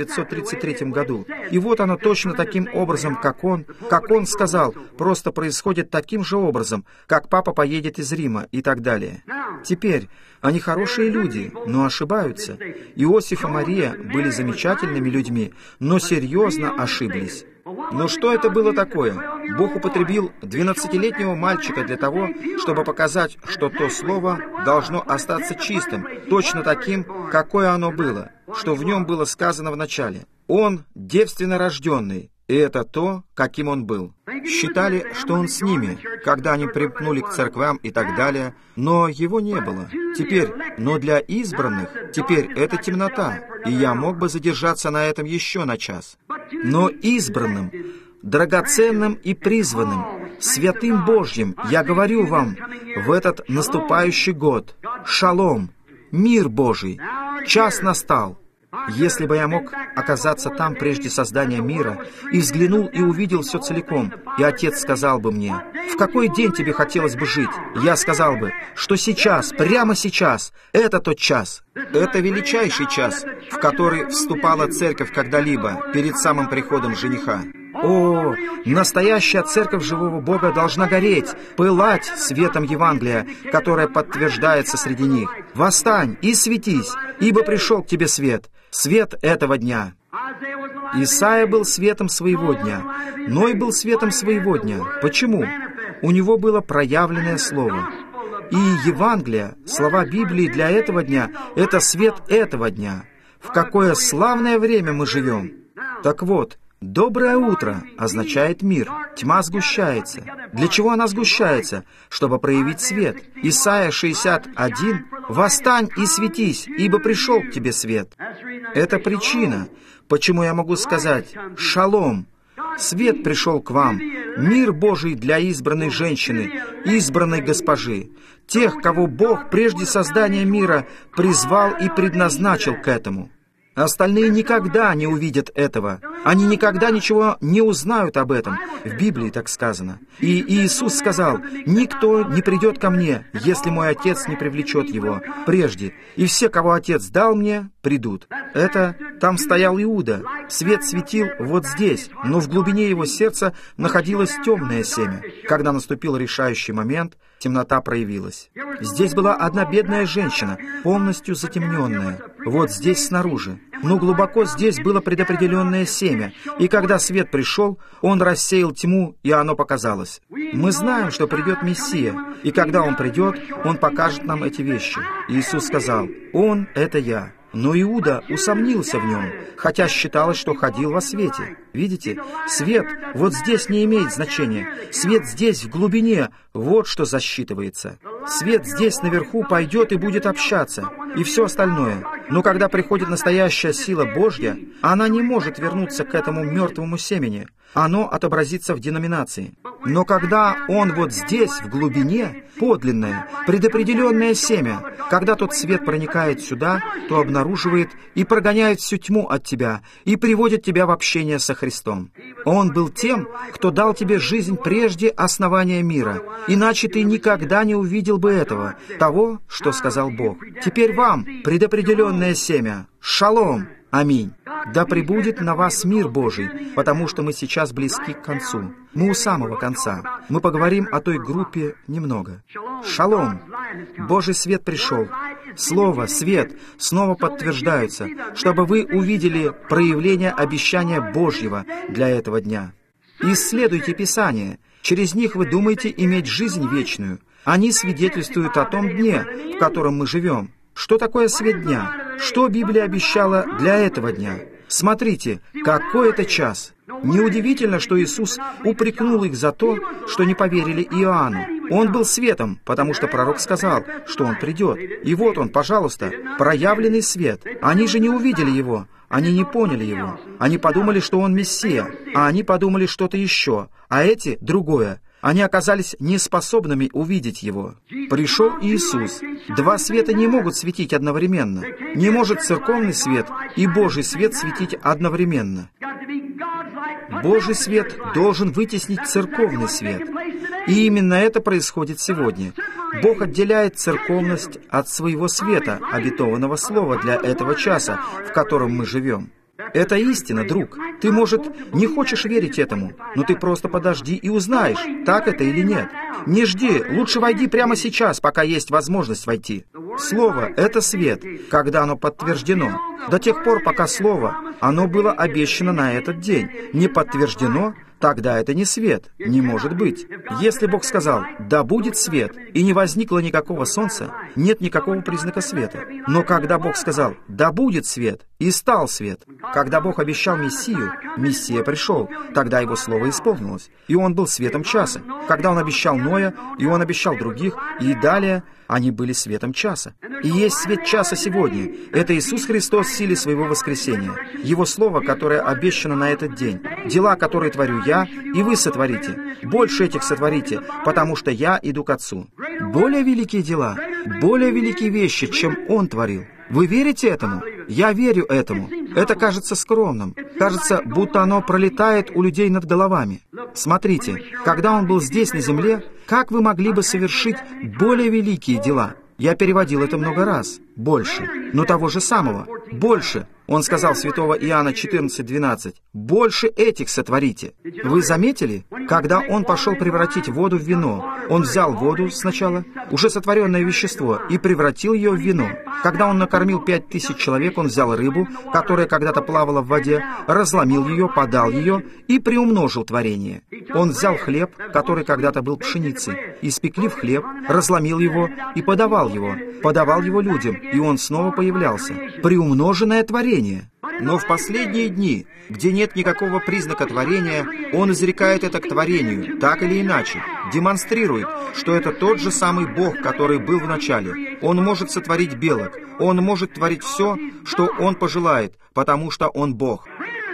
1933 году. И вот оно точно таким образом, как Он сказал, просто происходит таким же образом, как папа поедет из Рима и так далее. Теперь, они хорошие люди, но ошибаются. Иосиф и Мария были замечательными людьми, но серьезно ошиблись. Но что это было такое? Бог употребил 12-летнего мальчика для того, чтобы показать, что то слово должно остаться чистым, точно таким, какое оно было, что в нем было сказано в начале. Он девственно рожденный, и это то, каким он был. Считали, что он с ними, когда они примкнули к церквам и так далее, но его не было. Но для избранных, теперь это темнота, и я мог бы задержаться на этом еще на час. Но избранным, драгоценным и призванным, святым Божьим, я говорю вам, в этот наступающий год, шалом, мир Божий, час настал. Если бы я мог оказаться там прежде создания мира и взглянул и увидел все целиком, и Отец сказал бы мне, в какой день тебе хотелось бы жить, я сказал бы, что сейчас, прямо сейчас, это тот час. Это величайший час, в который вступала церковь когда-либо перед самым приходом жениха. О, настоящая церковь живого Бога должна гореть, пылать светом Евангелия, которое подтверждается среди них. Восстань и светись, ибо пришел к тебе свет, свет этого дня. Исаия был светом своего дня, Ной был светом своего дня. Почему? У него было проявленное слово. И Евангелие, слова Библии для этого дня, это свет этого дня. В какое славное время мы живем! Так вот, «Доброе утро» означает мир. Тьма сгущается. Для чего она сгущается? Чтобы проявить свет. Исайя 61. «Восстань и светись, ибо пришел к тебе свет». Это причина, почему я могу сказать «Шалом». Свет пришел к вам. Мир Божий для избранной женщины, избранной госпожи. Тех, кого Бог прежде создания мира призвал и предназначил к этому. Остальные никогда не увидят этого. Они никогда ничего не узнают об этом. В Библии так сказано. И Иисус сказал, «Никто не придет ко мне, если мой Отец не привлечет его прежде. И все, кого Отец дал мне, придут». Там стоял Иуда. Свет светил вот здесь, но в глубине его сердца находилось темное семя. Когда наступил решающий момент, темнота проявилась. Здесь была одна бедная женщина, полностью затемненная. Вот здесь снаружи. Но глубоко здесь было предопределенное семя, и когда свет пришел, он рассеял тьму, и оно показалось. Мы знаем, что придет Мессия, и когда Он придет, Он покажет нам эти вещи. Иисус сказал, «Он — это я». Но Иуда усомнился в нем, хотя считалось, что ходил во свете. Видите, свет вот здесь не имеет значения. Свет здесь, в глубине, вот что засчитывается. Свет здесь наверху пойдет и будет общаться, и все остальное. Но когда приходит настоящая сила Божья, она не может вернуться к этому мертвому семени. Оно отобразится в деноминации. Но когда он вот здесь, в глубине, подлинное, предопределенное семя, когда тот свет проникает сюда, то обнаруживает и прогоняет всю тьму от тебя и приводит тебя в общение со Христом. Он был тем, кто дал тебе жизнь прежде основания мира, иначе ты никогда не увидел бы этого, того, что сказал Бог. Теперь вам предопределенное семя. Шалом! Аминь. Да пребудет на вас мир Божий, потому что мы сейчас близки к концу. Мы у самого конца. Мы поговорим о той группе немного. Шалом. Божий свет пришел. Слово, свет снова подтверждаются, чтобы вы увидели проявление обещания Божьего для этого дня. Исследуйте Писание. Через них вы думаете иметь жизнь вечную. Они свидетельствуют о том дне, в котором мы живем. Что такое свет дня? Что Библия обещала для этого дня? Смотрите, какой это час! Неудивительно, что Иисус упрекнул их за то, что не поверили Иоанну. Он был светом, потому что пророк сказал, что он придет. И вот он, пожалуйста, проявленный свет. Они же не увидели его, они не поняли его. Они подумали, что он Мессия, а они подумали что-то еще, а эти — другое. Они оказались неспособными увидеть Его. Пришел Иисус. Два света не могут светить одновременно. Не может церковный свет и Божий свет светить одновременно. Божий свет должен вытеснить церковный свет. И именно это происходит сегодня. Бог отделяет церковность от своего света, обетованного слова для этого часа, в котором мы живем. Это истина, друг. Ты, может, не хочешь верить этому, но ты просто подожди и узнаешь, так это или нет. Не жди, лучше войди прямо сейчас, пока есть возможность войти. Слово — это свет, когда оно подтверждено. До тех пор, пока Слово, оно было обещано на этот день, не подтверждено, тогда это не свет, не может быть. Если Бог сказал «да будет свет», и не возникло никакого солнца, нет никакого признака света. Но когда Бог сказал «да будет свет», и стал свет. Когда Бог обещал Мессию, Мессия пришел, тогда Его слово исполнилось, и Он был светом часа. Когда Он обещал Ноя, и Он обещал других, и далее они были светом часа. И есть свет часа сегодня. Это Иисус Христос в силе Своего воскресения. Его Слово, которое обещано на этот день. Дела, которые творю я, и вы сотворите. Больше этих сотворите, потому что я иду к Отцу. Более великие дела, более великие вещи, чем Он творил. Вы верите этому? Я верю этому. Это кажется скромным. Кажется, будто оно пролетает у людей над головами. Смотрите, когда Он был здесь, на земле, как вы могли бы совершить более великие дела? Я переводил это много раз. Больше. Но того же самого. Больше. Он сказал святого Иоанна 14:12. «Больше этих сотворите». Вы заметили? Когда Он пошел превратить воду в вино, Он взял воду сначала, уже сотворенное вещество, и превратил ее в вино. Когда Он накормил 5000 человек, Он взял рыбу, которая когда-то плавала в воде, разломил ее, подал ее и приумножил творение. Он взял хлеб, который когда-то был пшеницей, испеклив хлеб, разломил его и подавал его людям, и он снова появлялся. Приумноженное творение. Но в последние дни, где нет никакого признака творения, Он изрекает это к творению, так или иначе, демонстрирует, что это тот же самый Бог, который был в начале. Он может сотворить белок, Он может творить все, что Он пожелает, потому что Он Бог.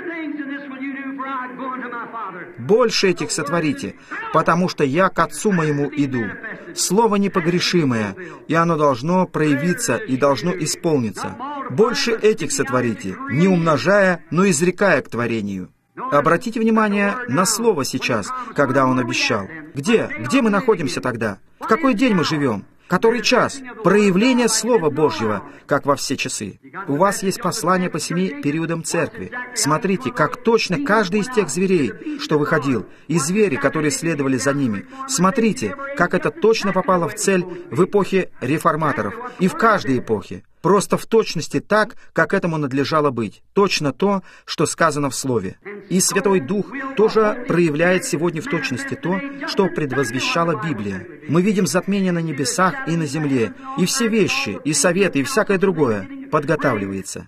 Больше этих сотворите, потому что я к Отцу моему иду. Слово непогрешимое, и оно должно проявиться и должно исполниться. Больше этих сотворите, не умножая, но изрекая к творению. Обратите внимание на слово сейчас, когда Он обещал. Где мы находимся тогда? В какой день мы живем? Который час? Проявление Слова Божьего, как во все часы. У вас есть послание по 7 периодам церкви. Смотрите, как точно каждый из тех зверей, что выходил, и звери, которые следовали за ними. Смотрите, как это точно попало в цель в эпохе реформаторов и в каждой эпохе. Просто в точности так, как этому надлежало быть. Точно то, что сказано в Слове. И Святой Дух тоже проявляет сегодня в точности то, что предвозвещала Библия. Мы видим затмение на небесах и на земле, и все вещи, и советы, и всякое другое подготавливается.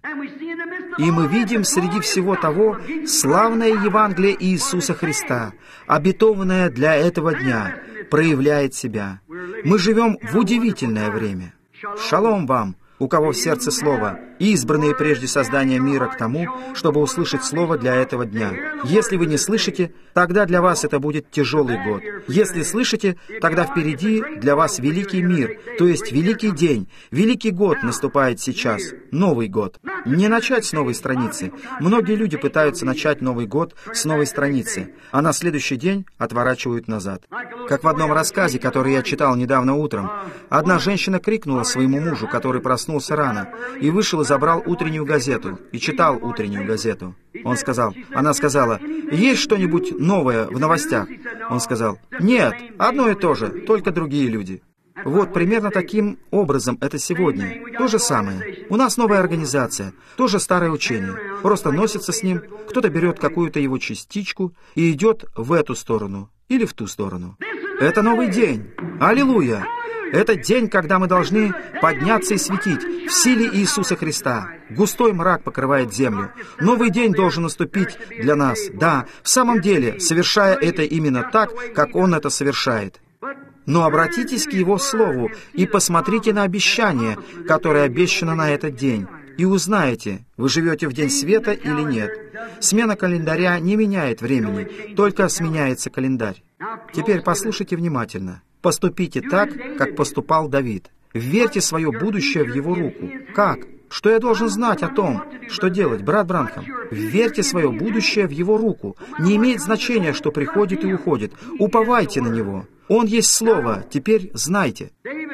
И мы видим среди всего того славное Евангелие Иисуса Христа, обетованное для этого дня, проявляет себя. Мы живем в удивительное время. Шалом вам! У кого в сердце Слово, избранные прежде создания мира к тому, чтобы услышать Слово для этого дня. Если вы не слышите, тогда для вас это будет тяжелый год. Если слышите, тогда впереди для вас великий мир, то есть великий день, великий год наступает сейчас, Новый год. Не начать с новой страницы. Многие люди пытаются начать Новый год с новой страницы, а на следующий день отворачивают назад. Как в одном рассказе, который я читал недавно утром, одна женщина крикнула своему мужу, который проснулся рано, и вышел и забрал утреннюю газету, и читал утреннюю газету. Она сказала, «Есть что-нибудь новое в новостях?» Он сказал, «Нет, одно и то же, только другие люди». Вот примерно таким образом это сегодня. То же самое. У нас новая организация, тоже старое учение. Просто носится с ним, кто-то берет какую-то его частичку и идет в эту сторону или в ту сторону. Это новый день. Аллилуйя! Это день, когда мы должны подняться и светить в силе Иисуса Христа. Густой мрак покрывает землю. Новый день должен наступить для нас. Да, в самом деле, совершая это именно так, как Он это совершает. Но обратитесь к Его Слову и посмотрите на обещание, которое обещано на этот день, и узнаете, вы живете в день света или нет. Смена календаря не меняет времени, только сменяется календарь. Теперь послушайте внимательно. Поступите так, как поступал Давид. Вверьте свое будущее в Его руку. Как? Что я должен знать о том, что делать, брат Бранхам? Вверьте свое будущее в Его руку. Не имеет значения, что приходит и уходит. Уповайте на Него. Он есть Слово. Теперь знайте.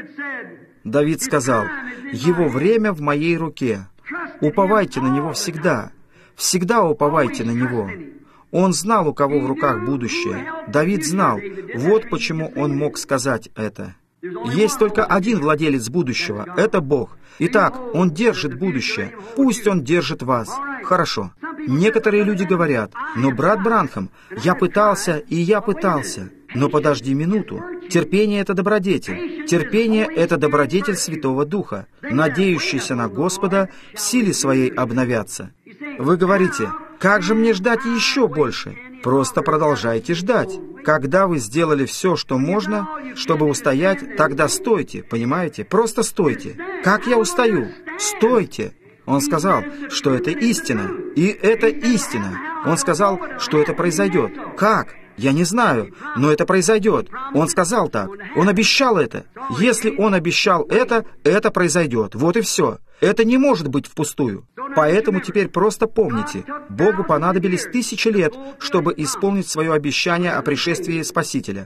Давид сказал: «Его время в моей руке». Уповайте на Него всегда. Всегда уповайте на Него. Он знал, у кого в руках будущее. Давид знал. Вот почему он мог сказать это. Есть только один владелец будущего. Это Бог. Итак, Он держит будущее. Пусть Он держит вас. Хорошо. Некоторые люди говорят: «Но, брат Бранхам, я пытался, и я пытался». Но подожди минуту. Терпение — это добродетель. Терпение — это добродетель Святого Духа, надеющийся на Господа в силе своей обновятся. Вы говорите: «Как же мне ждать еще больше?» Просто продолжайте ждать. Когда вы сделали все, что можно, чтобы устоять, тогда стойте, понимаете? Просто стойте. Как я устаю? Стойте. Он сказал, что это истина. И это истина. Он сказал, что это произойдет. Как? Я не знаю, но это произойдет. Он сказал так. Он обещал это. Если Он обещал это произойдет. Вот и все. Это не может быть впустую. Поэтому теперь просто помните, Богу понадобились 1000 лет, чтобы исполнить свое обещание о пришествии Спасителя.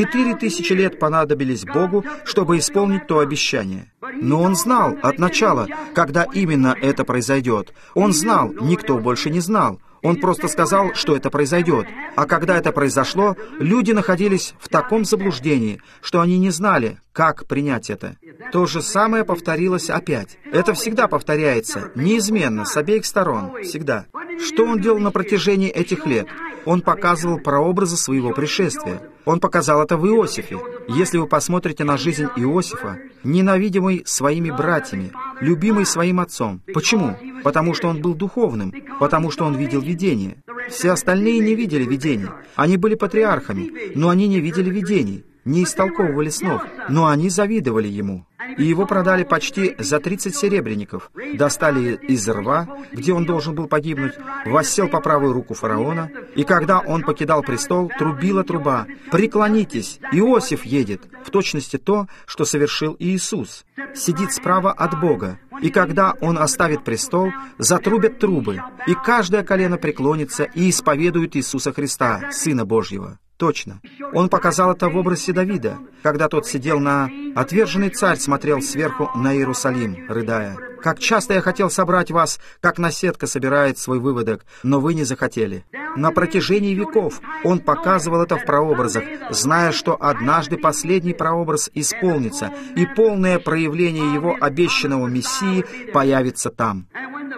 4000 лет понадобились Богу, чтобы исполнить то обещание. Но Он знал от начала, когда именно это произойдет. Он знал, никто больше не знал. Он просто сказал, что это произойдет. А когда это произошло, люди находились в таком заблуждении, что они не знали, как принять это. То же самое повторилось опять. Это всегда повторяется, неизменно, с обеих сторон, всегда. Что Он делал на протяжении этих лет? Он показывал прообразы своего пришествия. Он показал это в Иосифе. Если вы посмотрите на жизнь Иосифа, ненавидимый своими братьями, любимый своим отцом. Почему? Потому что он был духовным, потому что он видел видение. Все остальные не видели видений. Они были патриархами, но они не видели видений, не истолковывали снов, но они завидовали ему. И его продали почти за 30 серебряников, достали из рва, где он должен был погибнуть, воссел по правую руку фараона, и когда он покидал престол, трубила труба: «Преклонитесь, Иосиф едет», в точности то, что совершил Иисус. Сидит справа от Бога, и когда Он оставит престол, затрубят трубы, и каждое колено преклонится и исповедует Иисуса Христа, Сына Божьего. Точно. Он показал это в образе Давида, когда тот сидел отверженный царь смотрел сверху на Иерусалим, рыдая: «Как часто я хотел собрать вас, как наседка собирает свой выводок, но вы не захотели». На протяжении веков Он показывал это в прообразах, зная, что однажды последний прообраз исполнится, и полное проявление Его обещанного Мессии появится там.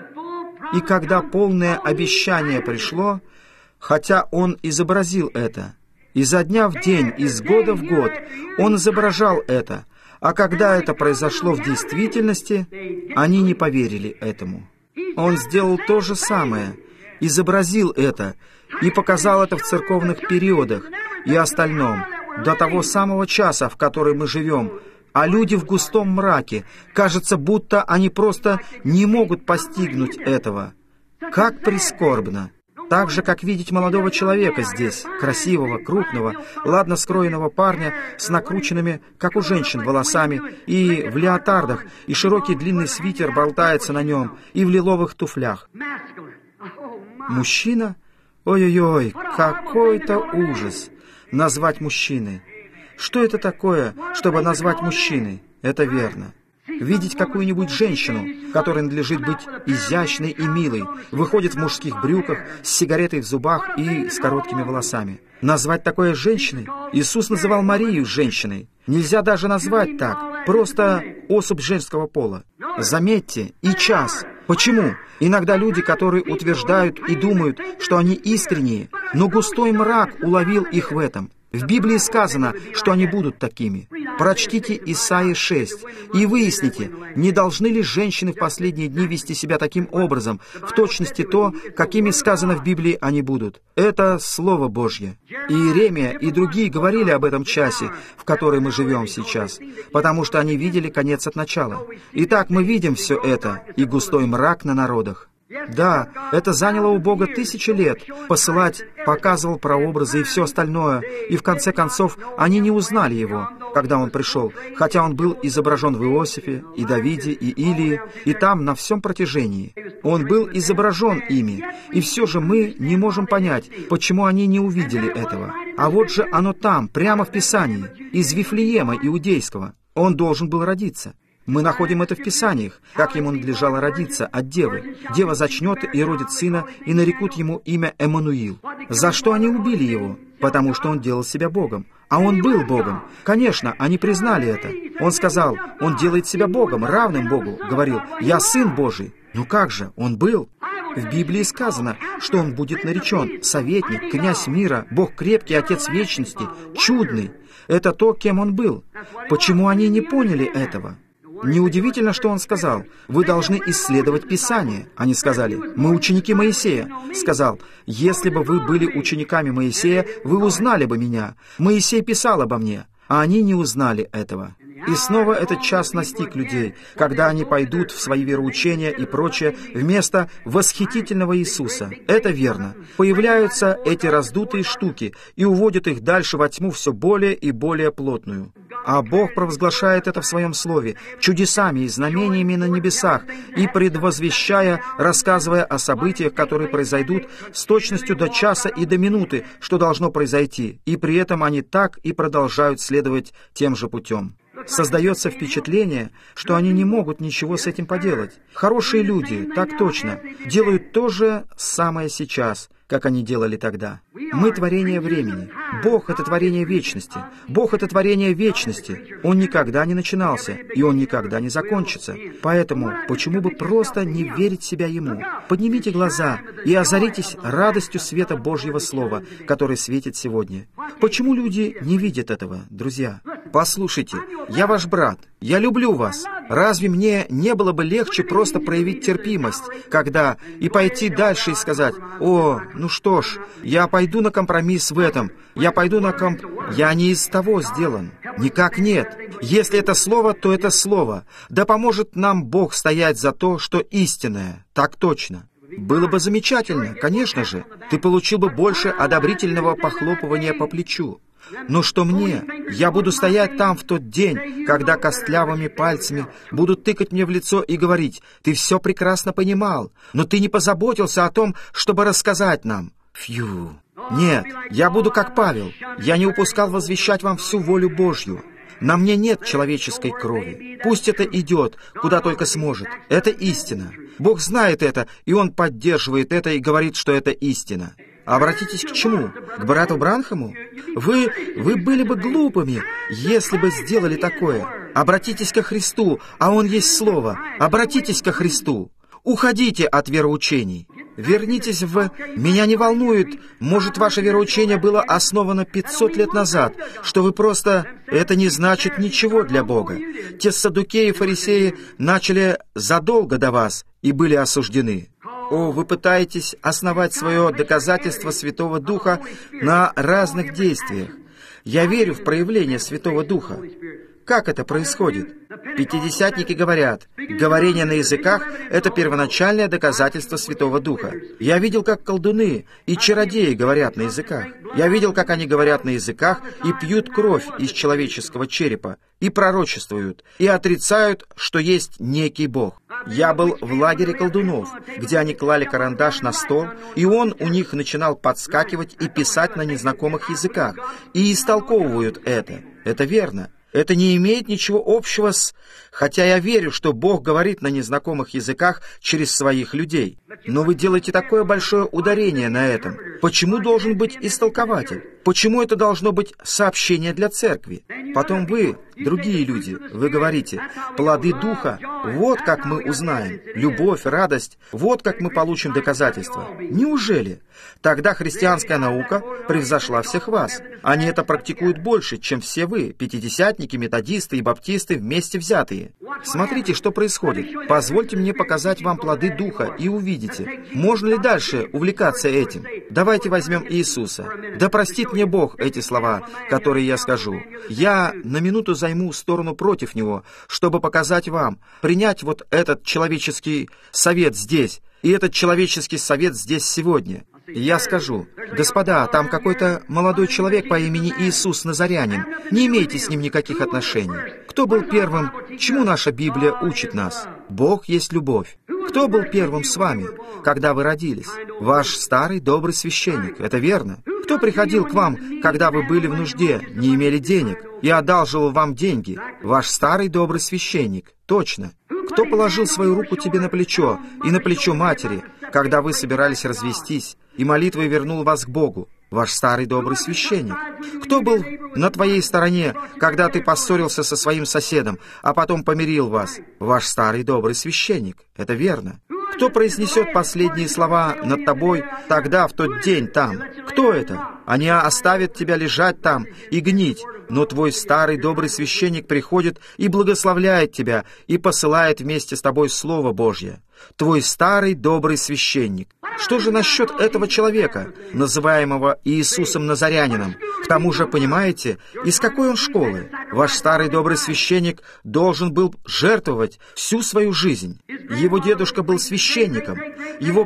И когда полное обещание пришло, хотя Он изобразил это, изо дня в день, из года в год, Он изображал это, а когда это произошло в действительности, они не поверили этому. Он сделал то же самое, изобразил это и показал это в церковных периодах и остальном, до того самого часа, в который мы живем, а люди в густом мраке, кажется, будто они просто не могут постигнуть этого. Как прискорбно! Так же, как видеть молодого человека здесь, красивого, крупного, ладно скроенного парня с накрученными, как у женщин, волосами, и в леотардах, и широкий длинный свитер болтается на нем, и в лиловых туфлях. Мужчина? Ой-ой-ой, какой-то ужас! Назвать мужчиной. Что это такое, чтобы назвать мужчиной? Это верно. Видеть какую-нибудь женщину, которой надлежит быть изящной и милой, выходит в мужских брюках, с сигаретой в зубах и с короткими волосами. Назвать такое женщиной? Иисус называл Марию женщиной. Нельзя даже назвать так, просто особь женского пола. Заметьте, и час. Почему? Иногда люди, которые утверждают и думают, что они искренние, но густой мрак уловил их в этом. В Библии сказано, что они будут такими. Прочтите Исаии 6 и выясните, не должны ли женщины в последние дни вести себя таким образом, в точности то, какими сказано в Библии они будут. Это Слово Божье. И Иеремия, и другие говорили об этом часе, в который мы живем сейчас, потому что они видели конец от начала. Итак, мы видим все это, и густой мрак на народах. Да, это заняло у Бога 1000 лет, посылать, показывал прообразы и все остальное, и в конце концов они не узнали его, когда он пришел, хотя он был изображен в Иосифе, и Давиде, и Илии, и там на всем протяжении. Он был изображен ими, и все же мы не можем понять, почему они не увидели этого. А вот же оно там, прямо в Писании, из Вифлеема Иудейского. Он должен был родиться. Мы находим это в Писаниях, как ему надлежало родиться от девы. Дева зачнет и родит сына, и нарекут ему имя Эммануил. За что они убили его? Потому что он делал себя Богом. А он был Богом. Конечно, они признали это. Он сказал, он делает себя Богом, равным Богу. Говорил, я Сын Божий. Ну как же, он был? В Библии сказано, что он будет наречен советник, князь мира, Бог крепкий, Отец вечности, чудный. Это то, кем он был. Почему они не поняли этого? Неудивительно, что он сказал, вы должны исследовать Писание. Они сказали, мы ученики Моисея. Сказал, если бы вы были учениками Моисея, вы узнали бы меня. Моисей писал обо мне, а они не узнали этого. И снова этот час настиг людей, когда они пойдут в свои вероучения и прочее вместо восхитительного Иисуса. Это верно. Появляются эти раздутые штуки и уводят их дальше во тьму все более и более плотную. А Бог провозглашает это в Своем Слове, чудесами и знамениями на небесах, и предвозвещая, рассказывая о событиях, которые произойдут с точностью до часа и до минуты, что должно произойти, и при этом они так и продолжают следовать тем же путем. Создается впечатление, что они не могут ничего с этим поделать. Хорошие люди, так точно, делают то же самое сейчас, как они делали тогда. Мы творение времени. Бог — это творение вечности. Бог — это творение вечности. Он никогда не начинался, и Он никогда не закончится. Поэтому почему бы просто не верить себя Ему? Поднимите глаза и озаритесь радостью света Божьего Слова, который светит сегодня. Почему люди не видят этого, друзья? Послушайте, я ваш брат, я люблю вас. Разве мне не было бы легче просто проявить терпимость, когда и пойти дальше и сказать, «О, ну что ж, я пойду на компромисс в этом, я пойду на Я не из того сделан». Никак нет. Если это слово, то это слово. Да поможет нам Бог стоять за то, что истинное. Так точно. Было бы замечательно, конечно же. Ты получил бы больше одобрительного похлопывания по плечу. Но что мне? Я буду стоять там в тот день, когда костлявыми пальцами будут тыкать мне в лицо и говорить, «Ты все прекрасно понимал, но ты не позаботился о том, чтобы рассказать нам». Фью! Нет, я буду как Павел. Я не упускал возвещать вам всю волю Божью. На мне нет человеческой крови. Пусть это идет, куда только сможет. Это истина. Бог знает это, и Он поддерживает это и говорит, что это истина. Обратитесь к чему? К брату Бранхаму? Вы были бы глупыми, если бы сделали такое. Обратитесь ко Христу, а Он есть Слово. Обратитесь ко Христу. Уходите от вероучений. Вернитесь в... Меня не волнует, может, ваше вероучение было основано 500 лет назад, что вы просто... Это не значит ничего для Бога. Те саддукеи и фарисеи начали задолго до вас и были осуждены. О, вы пытаетесь основать свое доказательство Святого Духа на разных действиях. Я верю в проявление Святого Духа. Как это происходит? Пятидесятники говорят, говорение на языках — это первоначальное доказательство Святого Духа. Я видел, как колдуны и чародеи говорят на языках. Я видел, как они говорят на языках и пьют кровь из человеческого черепа, и пророчествуют, и отрицают, что есть некий Бог. Я был в лагере колдунов, где они клали карандаш на стол, и он у них начинал подскакивать и писать на незнакомых языках, и истолковывают это. Это верно. Это не имеет ничего общего с... Хотя я верю, что Бог говорит на незнакомых языках через своих людей. Но вы делаете такое большое ударение на этом. Почему должен быть истолкователь? Почему это должно быть сообщение для церкви? Потом вы, другие люди, вы говорите, плоды Духа, вот как мы узнаем. Любовь, радость, вот как мы получим доказательства. Неужели? Тогда христианская наука превзошла всех вас. Они это практикуют больше, чем все вы, пятидесятники, методисты и баптисты вместе взятые. Смотрите, что происходит. Позвольте мне показать вам плоды Духа, и увидите. Можно ли дальше увлекаться этим? Давайте возьмем Иисуса. Да простит мне Бог эти слова, которые я скажу. Я на минуту займу сторону против Него, чтобы показать вам, принять вот этот человеческий совет здесь, и этот человеческий совет здесь сегодня. И я скажу, господа, там какой-то молодой человек по имени Иисус Назарянин, не имейте с ним никаких отношений. Кто был первым, чему наша Библия учит нас? Бог есть любовь. Кто был первым с вами, когда вы родились? Ваш старый добрый священник, это верно. Кто приходил к вам, когда вы были в нужде, не имели денег, и одалживал вам деньги? Ваш старый добрый священник, точно. Кто положил свою руку тебе на плечо и на плечо матери, когда вы собирались развестись, и молитвой вернул вас к Богу? Ваш старый добрый священник. Кто был на твоей стороне, когда ты поссорился со своим соседом, а потом помирил вас? Ваш старый добрый священник. Это верно. Кто произнесет последние слова над тобой тогда, в тот день, там? Кто это? Они оставят тебя лежать там и гнить, но твой старый добрый священник приходит и благословляет тебя и посылает вместе с тобой Слово Божье. Твой старый добрый священник. Что же насчет этого человека, называемого Иисусом Назарянином? К тому же, понимаете, из какой он школы? Ваш старый добрый священник должен был жертвовать всю свою жизнь. Его дедушка был священником. Его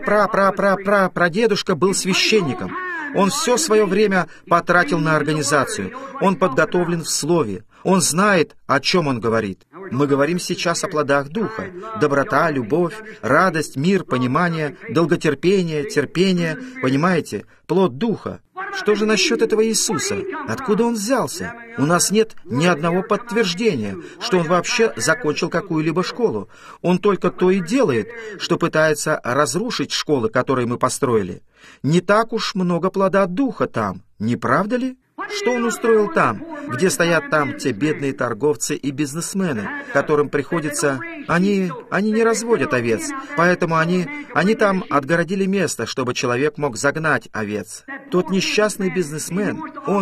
прадедушка был священником. Он все свое время потратил на организацию. Он подготовлен в слове. Он знает, о чем он говорит. Мы говорим сейчас о плодах Духа. Доброта, любовь, радость, мир, понимание, долготерпение, терпение. Понимаете? Плод Духа. Что же насчет этого Иисуса? Откуда Он взялся? У нас нет ни одного подтверждения, что Он вообще закончил какую-либо школу. Он только то и делает, что пытается разрушить школы, которые мы построили. Не так уж много плода Духа там, не правда ли? Что он устроил там, где стоят там те бедные торговцы и бизнесмены, которым приходится... Они не разводят овец, поэтому они там отгородили место, чтобы человек мог загнать овец. Тот несчастный бизнесмен,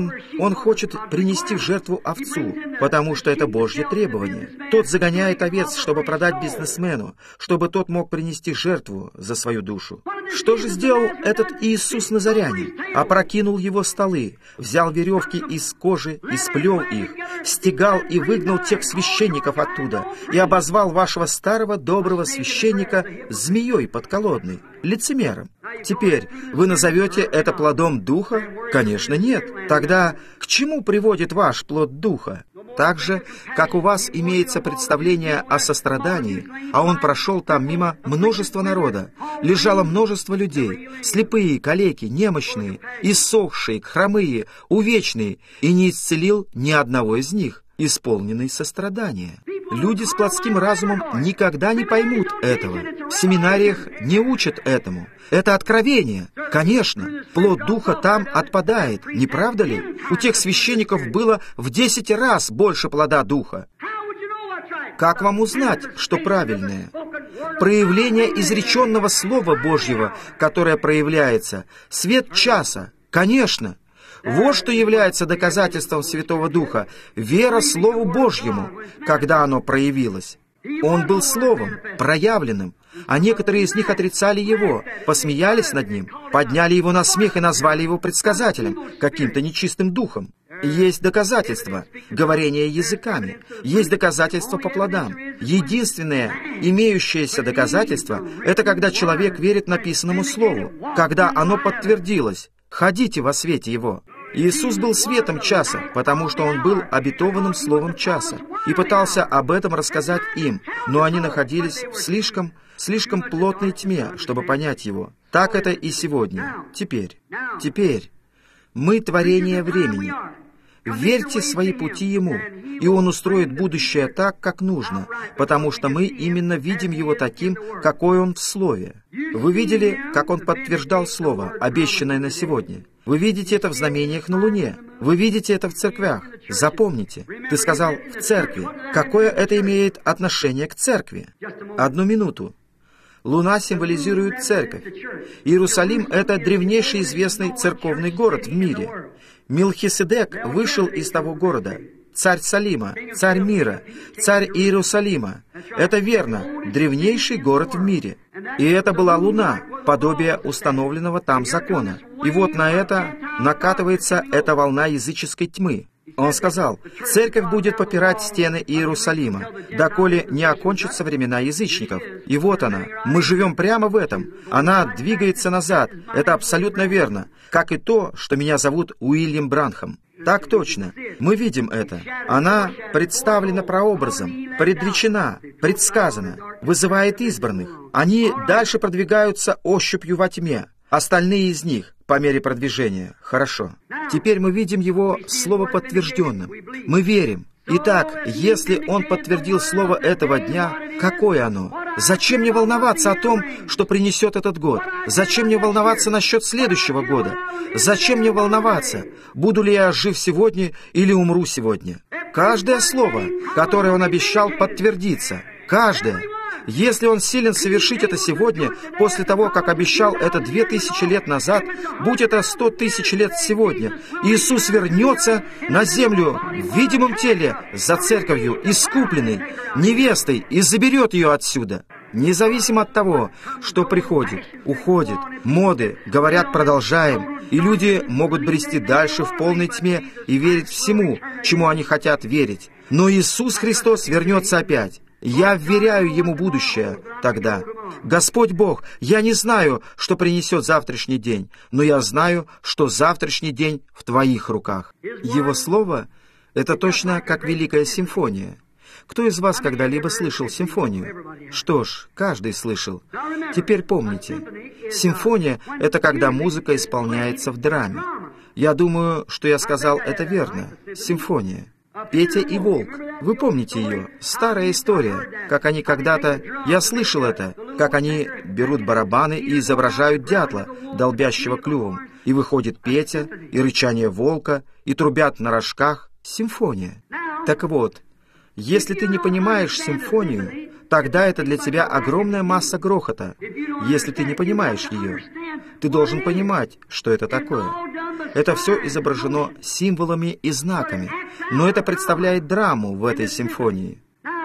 он хочет принести в жертву овцу, потому что это Божье требование. Тот загоняет овец, чтобы продать бизнесмену, чтобы тот мог принести жертву за свою душу. Что же сделал этот Иисус Назарянин? Опрокинул его столы, взял веревки из кожи и сплел их, стегал и выгнал тех священников оттуда и обозвал вашего старого доброго священника змеей подколодной, лицемером. Теперь вы назовете это плодом Духа? Конечно, нет. Тогда к чему приводит ваш плод Духа? Так же, как у вас имеется представление о сострадании, а он прошел там мимо множества народа, лежало множество людей, слепые, калеки, немощные, иссохшие, хромые, увечные, и не исцелил ни одного из них, исполненный сострадания. Люди с плотским разумом никогда не поймут этого. В семинариях не учат этому. Это откровение. Конечно, плод Духа там отпадает, не правда ли? У тех священников было в 10 раз больше плода Духа. Как вам узнать, что правильное? Проявление изреченного Слова Божьего, которое проявляется. Свет часа. Конечно. Вот что является доказательством Святого Духа. Вера Слову Божьему, когда оно проявилось. Он был Словом, проявленным, а некоторые из них отрицали Его, посмеялись над Ним, подняли Его на смех и назвали Его предсказателем, каким-то нечистым духом. Есть доказательства говорения языками, есть доказательства по плодам. Единственное имеющееся доказательство — это когда человек верит написанному Слову, когда оно подтвердилось. Ходите во свете Его. Иисус был светом часа, потому что Он был обетованным словом часа, и пытался об этом рассказать им, но они находились в слишком плотной тьме, чтобы понять Его. Так это и сегодня. Теперь. Мы творение времени. верьте свои пути Ему, и Он устроит будущее так, как нужно, потому что мы именно видим Его таким, какой Он в Слове. Вы видели, как Он подтверждал Слово, обещанное на сегодня? Вы видите это в знамениях на Луне. Вы видите это в церквях. Запомните. Ты сказал «в церкви». Какое это имеет отношение к церкви? 1 минуту. Луна символизирует церковь. Иерусалим — это древнейший известный церковный город в мире. Мелхиседек вышел из того города. Царь Салима, царь мира, царь Иерусалима. Это верно, древнейший город в мире. И это была Луна, подобие установленного там закона. И вот на это накатывается эта волна языческой тьмы. Он сказал, церковь будет попирать стены Иерусалима, доколе не окончатся времена язычников. И вот она, мы живем прямо в этом. Она двигается назад, это абсолютно верно, как и то, что меня зовут Уильям Бранхам. Так точно, мы видим это. Она представлена прообразом, предречена, предсказана, вызывает избранных. Они дальше продвигаются ощупью во тьме. Остальные из них по мере продвижения. Хорошо. Теперь мы видим его слово подтвержденным. Мы верим. Итак, если он подтвердил слово этого дня, какое оно? Зачем мне волноваться о том, что принесет этот год? Зачем мне волноваться насчет следующего года? Зачем мне волноваться, буду ли я жив сегодня или умру сегодня? Каждое слово, которое он обещал, подтвердится. Каждое. Если он силен совершить это сегодня, после того, как обещал это 2000 лет назад, будь это 100 тысяч лет сегодня, Иисус вернется на землю в видимом теле за церковью, искупленной, невестой, и заберет ее отсюда. Независимо от того, что приходит, уходит, моды, говорят «продолжаем», и люди могут брести дальше в полной тьме и верить всему, чему они хотят верить. Но Иисус Христос вернется опять. Я вверяю Ему будущее тогда. Господь Бог, я не знаю, что принесет завтрашний день, но я знаю, что завтрашний день в Твоих руках. Его Слово — это точно как Великая симфония. Кто из вас когда-либо слышал симфонию? Что ж, каждый слышал. Теперь помните, симфония — это когда музыка исполняется в драме. Я думаю, что я сказал это верно. Симфония. Петя и Волк. Вы помните ее? Старая история. Как они когда-то... Я слышал это. Как они берут барабаны и изображают дятла, долбящего клювом. И выходит Петя, и рычание волка, и трубят на рожках. Симфония. Так вот, если ты не понимаешь симфонию, тогда это для тебя огромная масса грохота. Если ты не понимаешь ее, ты должен понимать, что это такое. Это все изображено символами и знаками, но это представляет драму в этой симфонии.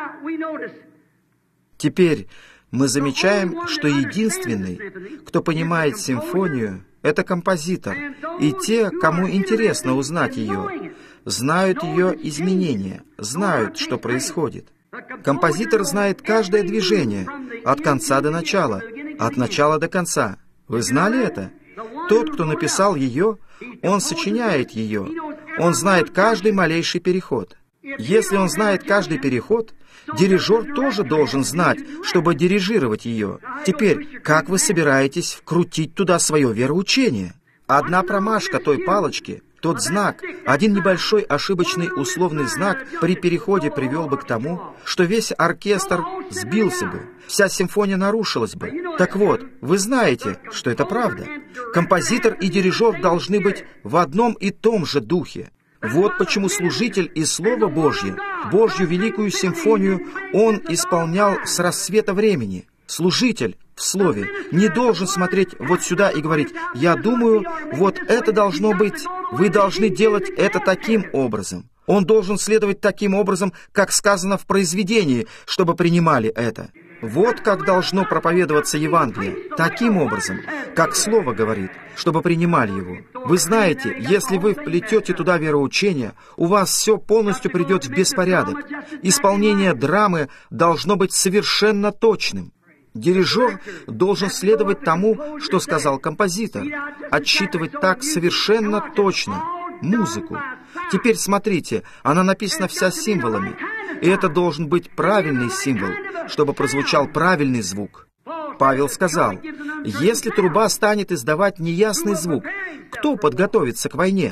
Теперь мы замечаем, что единственный, кто понимает симфонию, это композитор, и те, кому интересно узнать ее, знают ее изменения, знают, что происходит. Композитор знает каждое движение, от конца до начала, от начала до конца. Вы знали это? Тот, кто написал ее, он сочиняет ее. Он знает каждый малейший переход. Если он знает каждый переход, дирижер тоже должен знать, чтобы дирижировать ее. Теперь, как вы собираетесь вкрутить туда свое вероучение? Одна промашка той палочки, тот знак, один небольшой ошибочный условный знак при переходе привел бы к тому, что весь оркестр сбился бы, вся симфония нарушилась бы. Так вот, вы знаете, что это правда. Композитор и дирижер должны быть в одном и том же духе. Вот почему служитель и Слово Божье, Божью великую симфонию, он исполнял с рассвета времени. Служитель в Слове не должен смотреть вот сюда и говорить: «Я думаю, вот это должно быть, вы должны делать это таким образом». Он должен следовать таким образом, как сказано в произведении, чтобы принимали это. Вот как должно проповедоваться Евангелие, таким образом, как Слово говорит, чтобы принимали его. Вы знаете, если вы вплетете туда вероучение, у вас все полностью придет в беспорядок. Исполнение драмы должно быть совершенно точным. Дирижер должен следовать тому, что сказал композитор, отсчитывать так совершенно точно музыку. Теперь смотрите, она написана вся символами, и это должен быть правильный символ, чтобы прозвучал правильный звук. Павел сказал: если труба станет издавать неясный звук, кто подготовится к войне?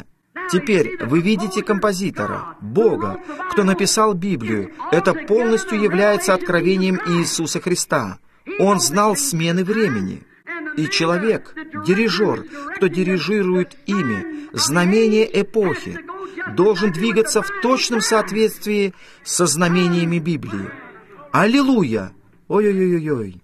Теперь вы видите композитора, Бога, кто написал Библию. Это полностью является откровением Иисуса Христа. Он знал смены времени. И человек, дирижер, кто дирижирует ими, знамение эпохи, должен двигаться в точном соответствии со знамениями Библии. Аллилуйя! Ой-ой-ой-ой!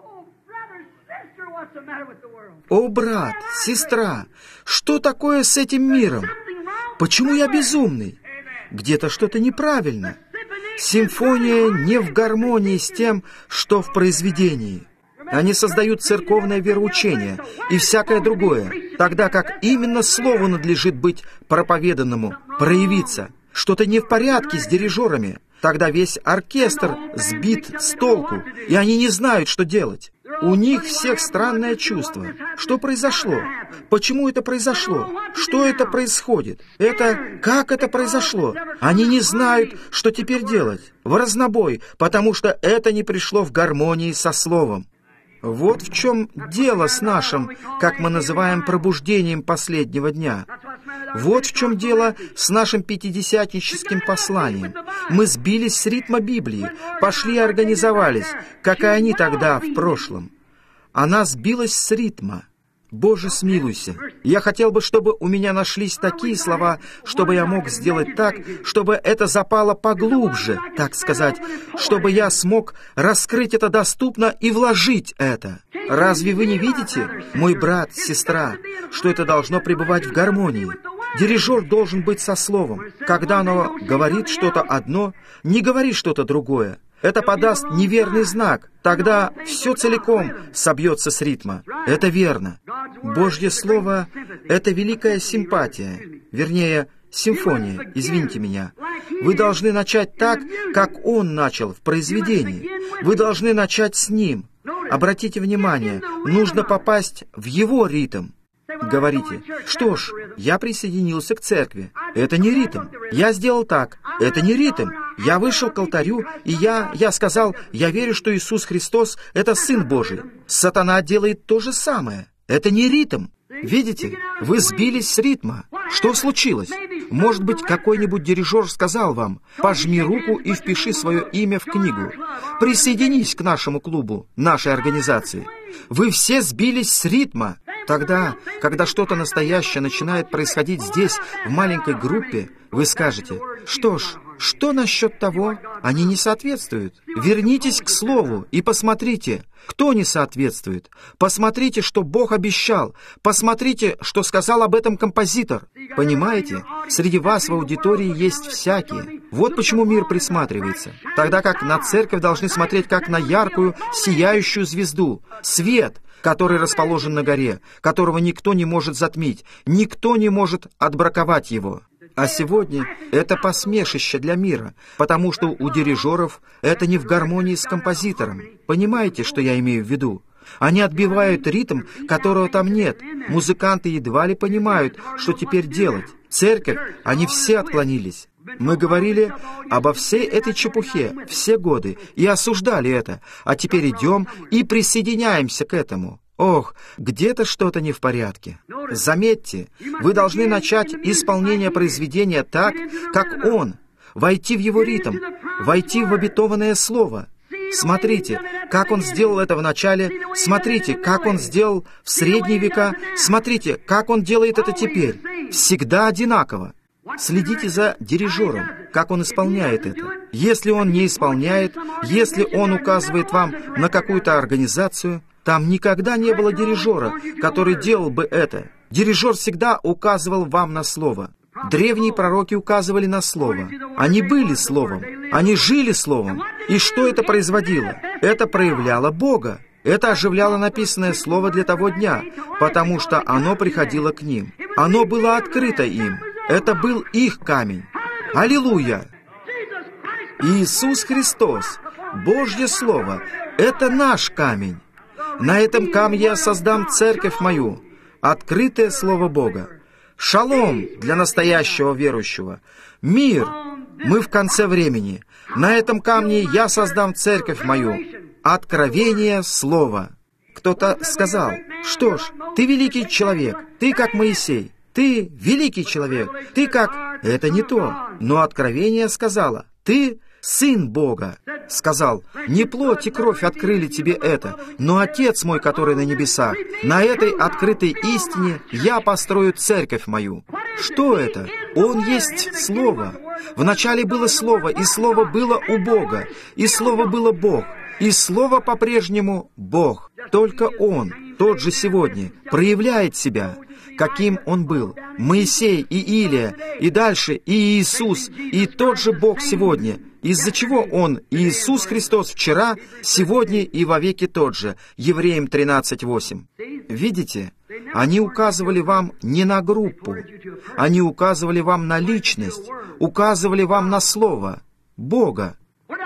О, брат, сестра, что такое с этим миром? Почему я безумный? Где-то что-то неправильно. Симфония не в гармонии с тем, что в произведении. Они создают церковное вероучение и всякое другое, тогда как именно Слову надлежит быть проповеданному, проявиться. Что-то не в порядке с дирижерами. Тогда весь оркестр сбит с толку, и они не знают, что делать. У них всех странное чувство. Что произошло? Почему это произошло? Что это происходит? Как это произошло? Они не знают, что теперь делать. В разнобой, потому что это не пришло в гармонии со Словом. Вот в чем дело с нашим, как мы называем, пробуждением последнего дня. Вот в чем дело с нашим пятидесятническим посланием. Мы сбились с ритма Библии, пошли и организовались, как и они тогда, в прошлом. Она сбилась с ритма. Боже, смилуйся. Я хотел бы, чтобы у меня нашлись такие слова, чтобы я мог сделать так, чтобы это запало поглубже, так сказать, чтобы я смог раскрыть это доступно и вложить это. Разве вы не видите, мой брат, сестра, что это должно пребывать в гармонии? Дирижер должен быть со словом. Когда оно говорит что-то одно, не говори что-то другое. Это подаст неверный знак. Тогда все целиком собьется с ритма. Это верно. Божье Слово — это великая симпатия. Вернее, симфония, извините меня. Вы должны начать так, как Он начал в произведении. Вы должны начать с Ним. Обратите внимание, нужно попасть в Его ритм. Говорите: что ж, я присоединился к церкви. Это не ритм. Я сделал так. Это не ритм. Я вышел к алтарю, и я сказал: я верю, что Иисус Христос — это Сын Божий. Сатана делает то же самое. Это не ритм. Видите? Вы сбились с ритма. Что случилось? Может быть, какой-нибудь дирижер сказал вам: пожми руку и впиши свое имя в книгу. Присоединись к нашему клубу, нашей организации. Вы все сбились с ритма. Тогда, когда что-то настоящее начинает происходить здесь, в маленькой группе, вы скажете: что ж, что насчет того? Они не соответствуют. Вернитесь к Слову и посмотрите, кто не соответствует. Посмотрите, что Бог обещал. Посмотрите, что сказал об этом композитор. Понимаете? Среди вас в аудитории есть всякие. Вот почему мир присматривается. Тогда как на церковь должны смотреть как на яркую, сияющую звезду. Свет, который расположен на горе, которого никто не может затмить, никто не может отбраковать его. А сегодня это посмешище для мира, потому что у дирижеров это не в гармонии с композитором. Понимаете, что я имею в виду? Они отбивают ритм, которого там нет. Музыканты едва ли понимают, что теперь делать. Церковь, они все отклонились. Мы говорили обо всей этой чепухе все годы и осуждали это, а теперь идем и присоединяемся к этому. Ох, где-то что-то не в порядке. Заметьте, вы должны начать исполнение произведения так, как Он, войти в его ритм, войти в обетованное слово. Смотрите, как Он сделал это в начале, смотрите, как Он сделал в средние века, смотрите, как Он делает это теперь. Всегда одинаково. Следите за дирижером, как он исполняет это. Если он не исполняет, если он указывает вам на какую-то организацию, там никогда не было дирижера, который делал бы это. Дирижер всегда указывал вам на слово. Древние пророки указывали на слово. Они были словом, они жили словом. И что это производило? Это проявляло Бога. Это оживляло написанное слово для того дня, потому что оно приходило к ним. Оно было открыто им. Это был их камень. Аллилуйя! Иисус Христос, Божье Слово, это наш камень. На этом камне я создам церковь мою, открытое Слово Бога. Шалом для настоящего верующего. Мир. Мы в конце времени. На этом камне я создам церковь мою. Откровение Слова. Кто-то сказал: что ж, ты великий человек, ты как Моисей. Ты великий человек, ты как... Это не то. Но Откровение сказала, ты Сын Бога. Сказал, не плоть и кровь открыли тебе это, но Отец мой, который на небесах. На этой открытой истине я построю церковь мою. Что это? Он есть Слово. Вначале было Слово, и Слово было у Бога, и Слово было Бог, и Слово по-прежнему Бог. Только Он, тот же сегодня, проявляет себя, каким Он был. Моисей и Илия, и дальше и Иисус, и тот же Бог сегодня. Из-за чего Он, Иисус Христос, вчера, сегодня и вовеки тот же. Евреям 13:8. Видите? Они указывали вам не на группу. Они указывали вам на личность, указывали вам на Слово Бога.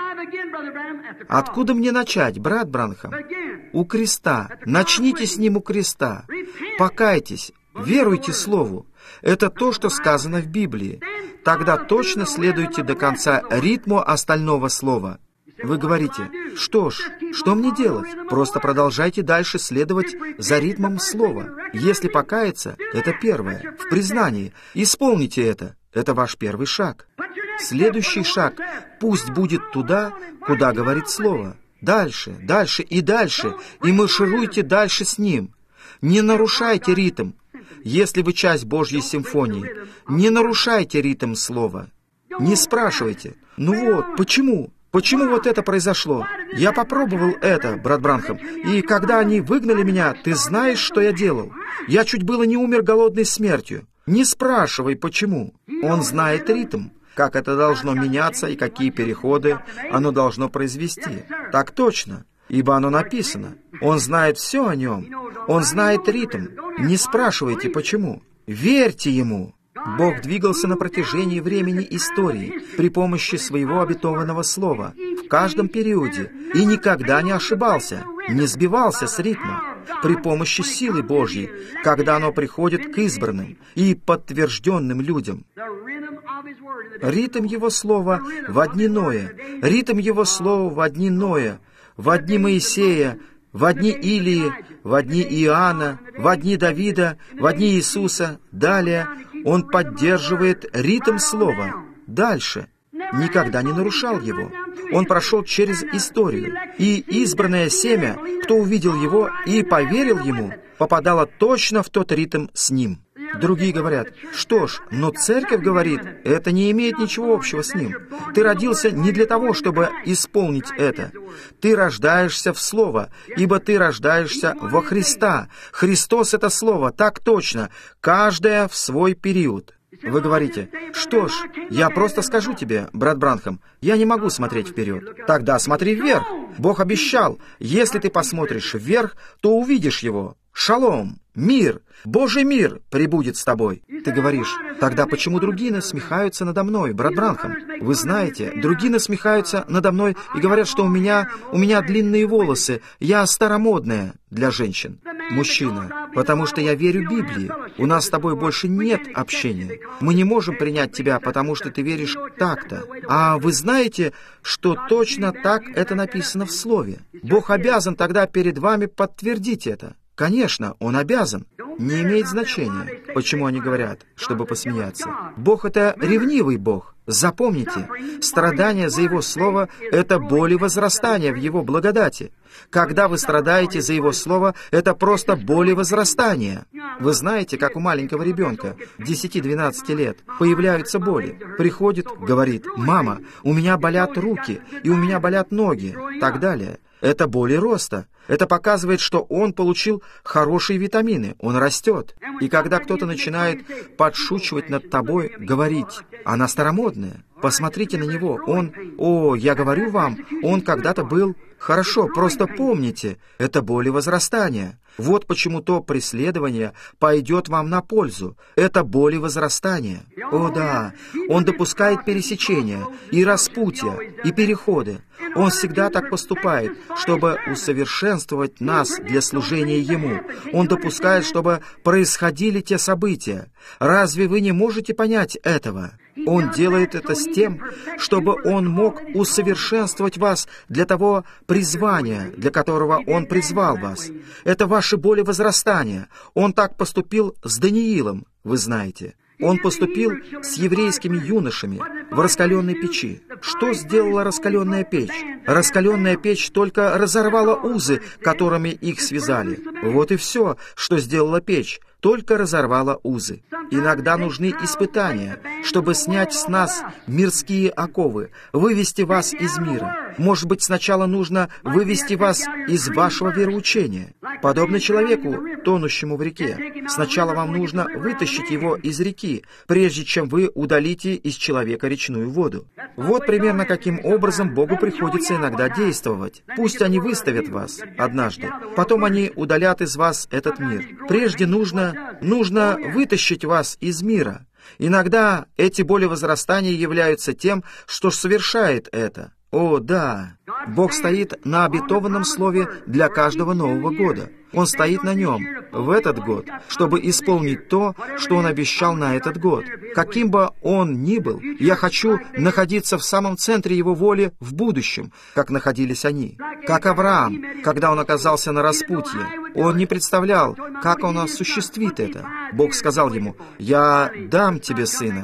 Откуда мне начать, брат Бранхам? У креста. Начните с Ним у креста. Покайтесь, веруйте Слову. Это то, что сказано в Библии. Тогда точно следуйте до конца ритму остального слова. Вы говорите, что ж, что мне делать? Просто продолжайте дальше следовать за ритмом слова. Если покаяться, это первое, в признании. Исполните это. Это ваш первый шаг. Следующий шаг пусть будет туда, куда говорит Слово. Дальше, дальше и дальше. И маршируйте дальше с Ним. Не нарушайте ритм. Если вы часть Божьей симфонии, не нарушайте ритм Слова. Не спрашивайте, ну вот, почему? Почему вот это произошло? Я попробовал это, брат Бранхам, и когда они выгнали меня, ты знаешь, что я делал? Я чуть было не умер голодной смертью. Не спрашивай, почему. Он знает ритм, как это должно меняться и какие переходы оно должно произвести. Так точно, ибо оно написано. Он знает все о нем. Он знает ритм. Не спрашивайте, почему. Верьте Ему. Бог двигался на протяжении времени истории при помощи Своего обетованного Слова в каждом периоде и никогда не ошибался, не сбивался с ритма при помощи силы Божьей, когда оно приходит к избранным и подтвержденным людям. Ритм Его Слова в одни Ноя, ритм Его Слова в одни Ноя, в одни Моисея, в одни Илии, в одни Иоанна, в одни Давида, в одни Иисуса. Далее Он поддерживает ритм Слова. Дальше. Никогда не нарушал его. Он прошел через историю. И избранное семя, кто увидел его и поверил ему, попадало точно в тот ритм с ним. Другие говорят, что ж, но церковь говорит, это не имеет ничего общего с ним. Ты родился не для того, чтобы исполнить это. Ты рождаешься в Слово, ибо ты рождаешься во Христа. Христос — это Слово, так точно, каждое в свой период. Вы говорите, что ж, я просто скажу тебе, брат Бранхам, я не могу смотреть вперед. Тогда смотри вверх. Бог обещал, если ты посмотришь вверх, то увидишь Его. Шалом, мир, Божий мир пребудет с тобой. Ты говоришь, тогда почему другие насмехаются надо мной, брат Бранхам? Вы знаете, другие насмехаются надо мной и говорят, что у меня длинные волосы, я старомодная для женщин. Мужчина, потому что я верю Библии. У нас с тобой больше нет общения. Мы не можем принять тебя, потому что ты веришь так-то. А вы знаете, что точно так это написано в Слове? Бог обязан тогда перед вами подтвердить это. Конечно, Он обязан. Не имеет значения, почему они говорят, чтобы посмеяться. Бог — это ревнивый Бог. Запомните, страдание за Его Слово — это боль и возрастание в Его благодати. Когда вы страдаете за Его Слово, это просто боль и возрастание. Вы знаете, как у маленького ребенка, 10-12 лет, появляются боли. Приходит, говорит, «Мама, у меня болят руки, и у меня болят ноги», так далее. Это боли роста. Это показывает, что он получил хорошие витамины, он растет. И когда кто-то начинает подшучивать над тобой, говорить, она старомодная, посмотрите на него, я говорю вам, он когда-то был... Хорошо, просто помните, это боль и возрастание. Вот почему то преследование пойдет вам на пользу. Это боль и возрастание. О да, Он допускает пересечения, и распутья, и переходы. Он всегда так поступает, чтобы усовершенствовать нас для служения Ему. Он допускает, чтобы происходили те события. Разве вы не можете понять этого? Он делает это с тем, чтобы Он мог усовершенствовать вас для того призвания, для которого Он призвал вас. Это ваше болевозрастание. Он так поступил с Даниилом, вы знаете. Он поступил с еврейскими юношами в раскаленной печи. Что сделала раскаленная печь? Раскаленная печь только разорвала узы, которыми их связали. Вот и все, что сделала печь, только разорвала узы. Иногда нужны испытания, чтобы снять с нас мирские оковы, вывести вас из мира. Может быть, сначала нужно вывести вас из вашего вероучения. Подобно человеку, тонущему в реке. Сначала вам нужно вытащить его из реки, прежде чем вы удалите из человека речную воду. Вот примерно каким образом Богу приходится иногда действовать. Пусть они выставят вас однажды, потом они удалят из вас этот мир. Прежде нужно вытащить вас из мира. Иногда эти болевозрастания являются тем, что совершает это. О, да! Бог стоит на обетованном слове для каждого Нового года. Он стоит на нем в этот год, чтобы исполнить то, что Он обещал на этот год. Каким бы он ни был, я хочу находиться в самом центре Его воли в будущем, как находились они. Как Авраам, когда он оказался на распутье. Он не представлял, как он осуществит это. Бог сказал ему: «Я дам тебе сына».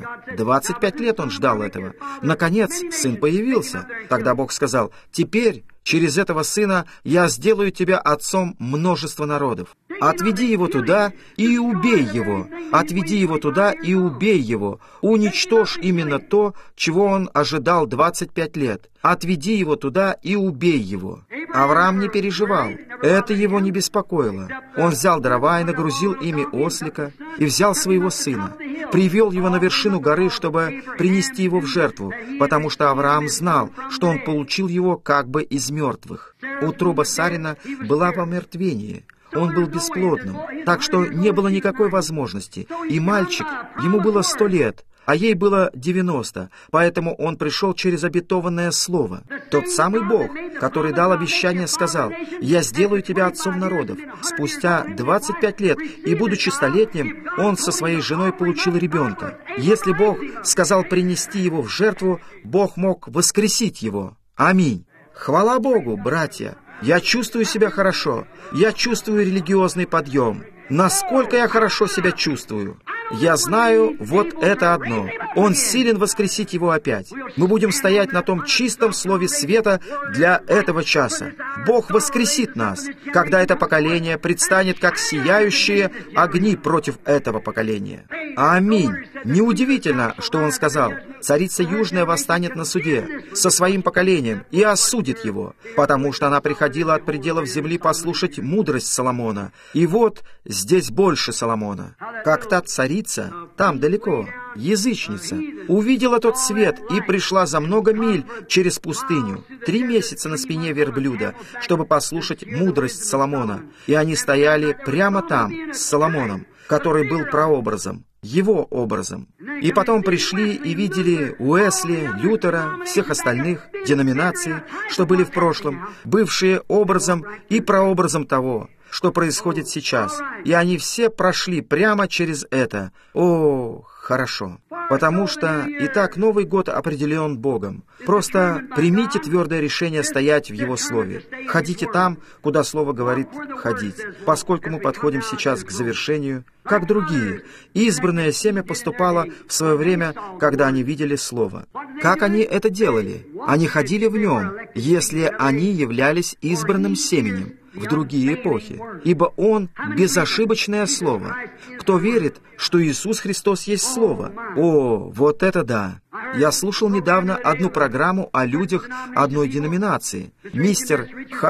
25 лет он ждал этого. Наконец, сын появился. Тогда Бог сказал: «Теперь через этого сына я сделаю тебя отцом множества народов. Отведи его туда и убей его. Отведи его туда и убей его. Уничтожь именно то, чего он ожидал 25 лет. Отведи его туда и убей его». Авраам не переживал. Это его не беспокоило. Он взял дрова и нагрузил ими ослика, и взял своего сына, привел его на вершину горы, чтобы принести его в жертву, потому что Авраам знал, что он получил его как бы из мертвых. Утроба Сарина была в омертвении. Он был бесплодным, так что не было никакой возможности. И мальчик, ему было 100 лет, а ей было 90, поэтому он пришел через обетованное слово. Тот самый Бог, который дал обещание, сказал: «Я сделаю тебя отцом народов». Спустя 25 лет, и будучи 100-летним, он со своей женой получил ребенка. Если Бог сказал принести его в жертву, Бог мог воскресить его. Аминь. Хвала Богу, братья! Я чувствую себя хорошо. Я чувствую религиозный подъем. Насколько я хорошо себя чувствую. Я знаю вот это одно. Он силен воскресить его опять. Мы будем стоять на том чистом слове света для этого часа. Бог воскресит нас, когда это поколение предстанет как сияющие огни против этого поколения. Аминь. Неудивительно, что он сказал: «Царица Южная восстанет на суде со своим поколением и осудит его, потому что она приходила от пределов земли послушать мудрость Соломона. И вот здесь больше Соломона». Как та царица, там далеко, язычница, увидела тот свет и пришла за много миль через пустыню, 3 месяца на спине верблюда, чтобы послушать мудрость Соломона. И они стояли прямо там, с Соломоном, который был прообразом, его образом. И потом пришли и видели Уэсли, Лютера, всех остальных деноминаций, что были в прошлом, бывшие образом и прообразом того, что происходит сейчас. И они все прошли прямо через это. О, хорошо. Потому что и так Новый год определен Богом. Просто примите твердое решение стоять в Его Слове. Ходите там, куда Слово говорит ходить. Поскольку мы подходим сейчас к завершению, как другие, избранное семя поступало в свое время, когда они видели Слово. Как они это делали? Они ходили в нем, если они являлись избранным семенем в другие эпохи, ибо Он — безошибочное Слово. Кто верит, что Иисус Христос есть Слово? О, вот это да! Я слушал недавно одну программу о людях одной деноминации. Мистер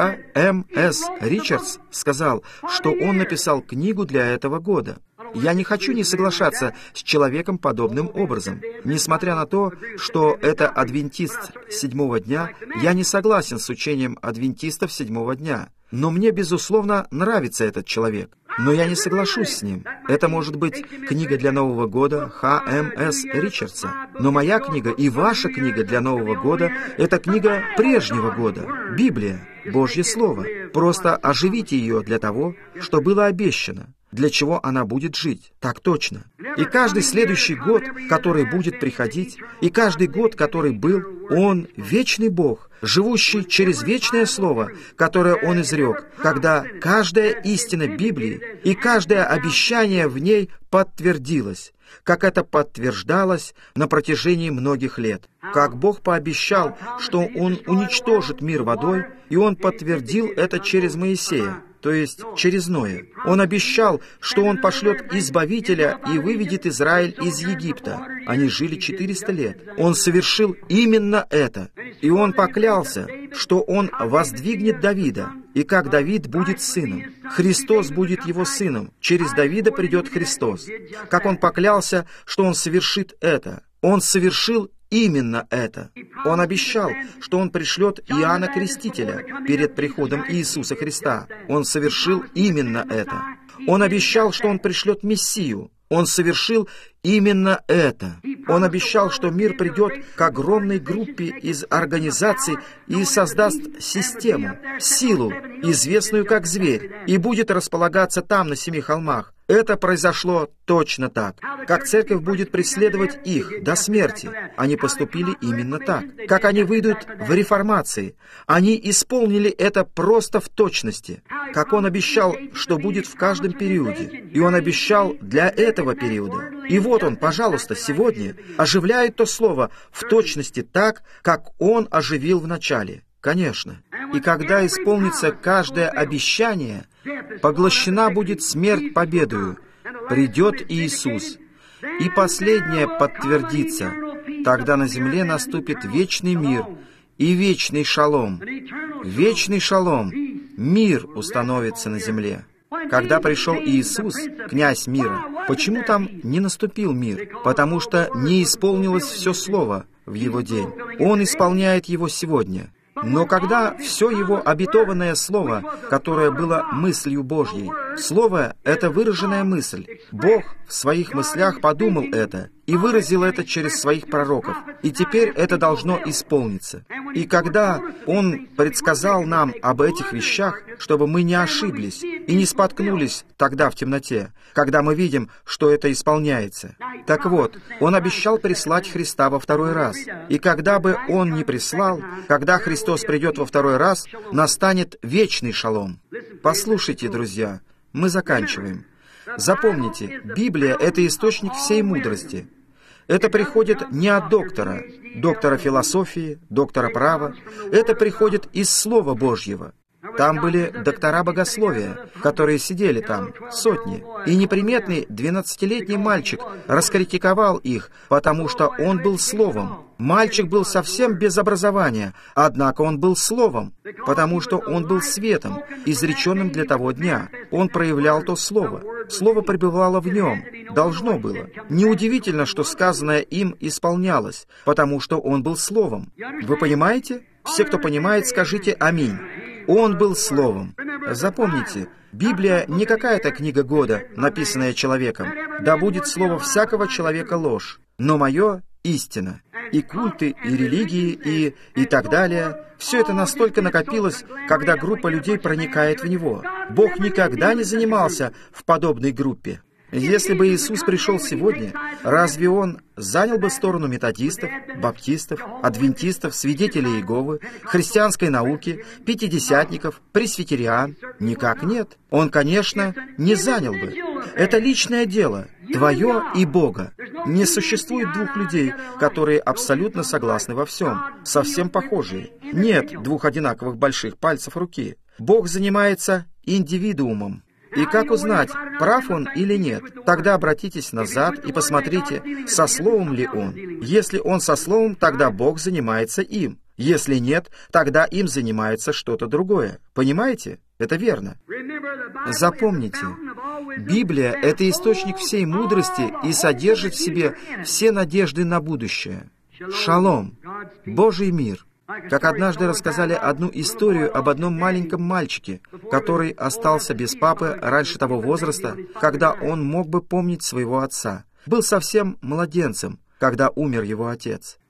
Х.М.С. Ричардс сказал, что он написал книгу для этого года. Я не хочу не соглашаться с человеком подобным образом. Несмотря на то, что это адвентист 7-го дня, я не согласен с учением адвентистов 7-го дня. Но мне, безусловно, нравится этот человек. Но я не соглашусь с ним. Это может быть книга для Нового года Х.М.С. Ричардса. Но моя книга и ваша книга для Нового года — это книга прежнего года, Библия, Божье Слово. Просто оживите ее для того, что было обещано. для чего она будет жить. Так точно. И каждый следующий год, который будет приходить, и каждый год, который был, Он — вечный Бог, живущий через вечное Слово, которое Он изрек, когда каждая истина Библии и каждое обещание в ней подтвердилось, как это подтверждалось на протяжении многих лет. Как Бог пообещал, что Он уничтожит мир водой, и Он подтвердил это через Моисея, то есть через Ноя. Он обещал, что Он пошлет Избавителя и выведет Израиль из Египта. Они жили 400 лет. Он совершил именно это. И Он поклялся, что Он воздвигнет Давида, и как Давид будет сыном. Христос будет его сыном. Через Давида придет Христос. Как Он поклялся, что Он совершит это. Он совершил именно это. Он обещал, что Он пришлет Иоанна Крестителя перед приходом Иисуса Христа. Он совершил именно это. Он обещал, что Он пришлет Мессию. Он совершил именно это. Он обещал, что мир придет к огромной группе из организаций и создаст систему, силу, известную как зверь, и будет располагаться там, на 7 холмах. Это произошло точно так. Как церковь будет преследовать их до смерти. Они поступили именно так. Как они выйдут в реформации. Они исполнили это просто в точности. Как Он обещал, что будет в каждом периоде. И Он обещал для этого периода. И вот Он, пожалуйста, сегодня оживляет то слово в точности так, как Он оживил в начале. Конечно. И когда исполнится каждое обещание, поглощена будет смерть победою. Придет Иисус, и последнее подтвердится. Тогда на земле наступит вечный мир и вечный шалом. Вечный шалом, мир установится на земле. Когда пришел Иисус, князь мира, почему там не наступил мир? Потому что не исполнилось все слово в Его день. Он исполняет его сегодня. Но когда все Его обетованное Слово, которое было мыслью Божьей, Слово — это выраженная мысль. Бог в своих мыслях подумал это и выразил это через своих пророков, и теперь это должно исполниться. И когда Он предсказал нам об этих вещах, чтобы мы не ошиблись и не споткнулись тогда в темноте, когда мы видим, что это исполняется. Так вот, Он обещал прислать Христа во второй раз. И когда бы Он не прислал, когда Христос придет во второй раз, настанет вечный шалом. Послушайте, друзья, мы заканчиваем. Запомните, Библия — это источник всей мудрости. Это приходит не от доктора философии, доктора права. Это приходит из Слова Божьего. Там были доктора богословия, которые сидели там, сотни. И неприметный 12-летний мальчик раскритиковал их, потому что он был Словом. Мальчик был совсем без образования, однако он был Словом, потому что он был светом, изреченным для того дня. Он проявлял то Слово. Слово пребывало в нем. Должно было. Неудивительно, что сказанное им исполнялось, потому что он был Словом. Вы понимаете? Все, кто понимает, скажите «Аминь». Он был Словом. Запомните, Библия не какая-то книга года, написанная человеком. Да будет слово всякого человека ложь, но мое — истина. И культы, и религии, и так далее. Все это настолько накопилось, когда группа людей проникает в него. Бог никогда не занимался в подобной группе. Если бы Иисус пришел сегодня, разве Он занял бы сторону методистов, баптистов, адвентистов, свидетелей Иеговы, христианской науки, пятидесятников, пресвитериан? Никак нет. Он, конечно, не занял бы. Это личное дело, твое и Бога. Не существует двух людей, которые абсолютно согласны во всем, совсем похожие. Нет двух одинаковых больших пальцев руки. Бог занимается индивидуумом. И как узнать, прав он или нет? Тогда обратитесь назад и посмотрите, со Словом ли он. Если он со Словом, тогда Бог занимается им. Если нет, тогда им занимается что-то другое. Понимаете? Это верно. Запомните, Библия — это источник всей мудрости и содержит в себе все надежды на будущее. Шалом, Божий мир. Как однажды рассказали одну историю об одном маленьком мальчике, который остался без папы раньше того возраста, когда он мог бы помнить своего отца. Был совсем младенцем, когда умер его отец.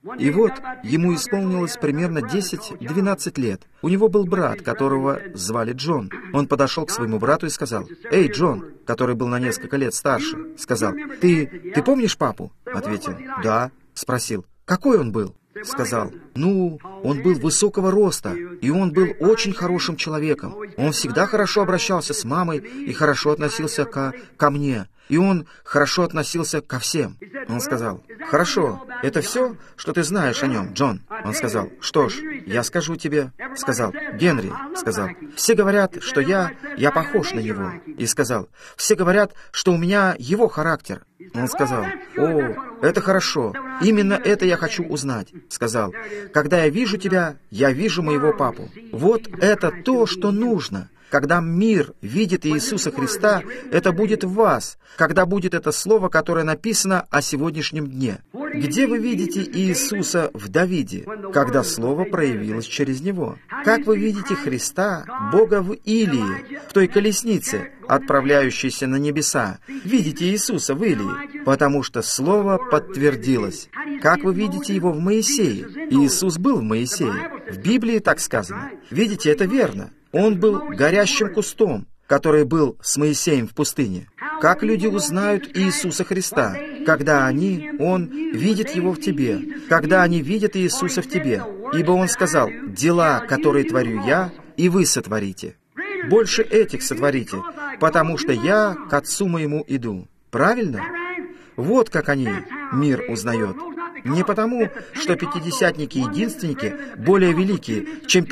И вот ему исполнилось примерно 10-12 лет. У него был брат, которого звали Джон. Он подошел к своему брату и сказал: «Эй, Джон», который был на несколько лет старше, сказал: «Ты помнишь папу?» Ответил: «Да». Спросил: «Какой он был?» Сказал: «Ну, он был высокого роста, и он был очень хорошим человеком. Он всегда хорошо обращался с мамой и хорошо относился ко мне. И он хорошо относился ко всем». Он сказал: «Хорошо, это все, что ты знаешь о нем, Джон?» Он сказал: «Что ж, я скажу тебе». Сказал: «Генри», сказал, «все говорят, что я похож на него». И сказал: «Все говорят, что у меня его характер». Он сказал: «О, это хорошо, именно это я хочу узнать». Сказал: «Когда я вижу тебя, я вижу моего папу». Вот это то, что нужно. Когда мир видит Иисуса Христа, это будет в вас, когда будет это слово, которое написано о сегодняшнем дне. Где вы видите Иисуса в Давиде, когда слово проявилось через него? Как вы видите Христа, Бога в Илии, в той колеснице, отправляющейся на небеса? Видите Иисуса в Илии, потому что слово подтвердилось. Как вы видите его в Моисее? Иисус был в Моисее. В Библии так сказано. Видите, это верно. Он был горящим кустом, который был с Моисеем в пустыне. Как люди узнают Иисуса Христа, когда Он видит Его в тебе, когда они видят Иисуса в тебе? Ибо Он сказал: «Дела, которые творю я, и вы сотворите. Больше этих сотворите, потому что я к Отцу моему иду». Правильно? Вот как мир узнает. Не потому, что пятидесятники-единственники более великие, чем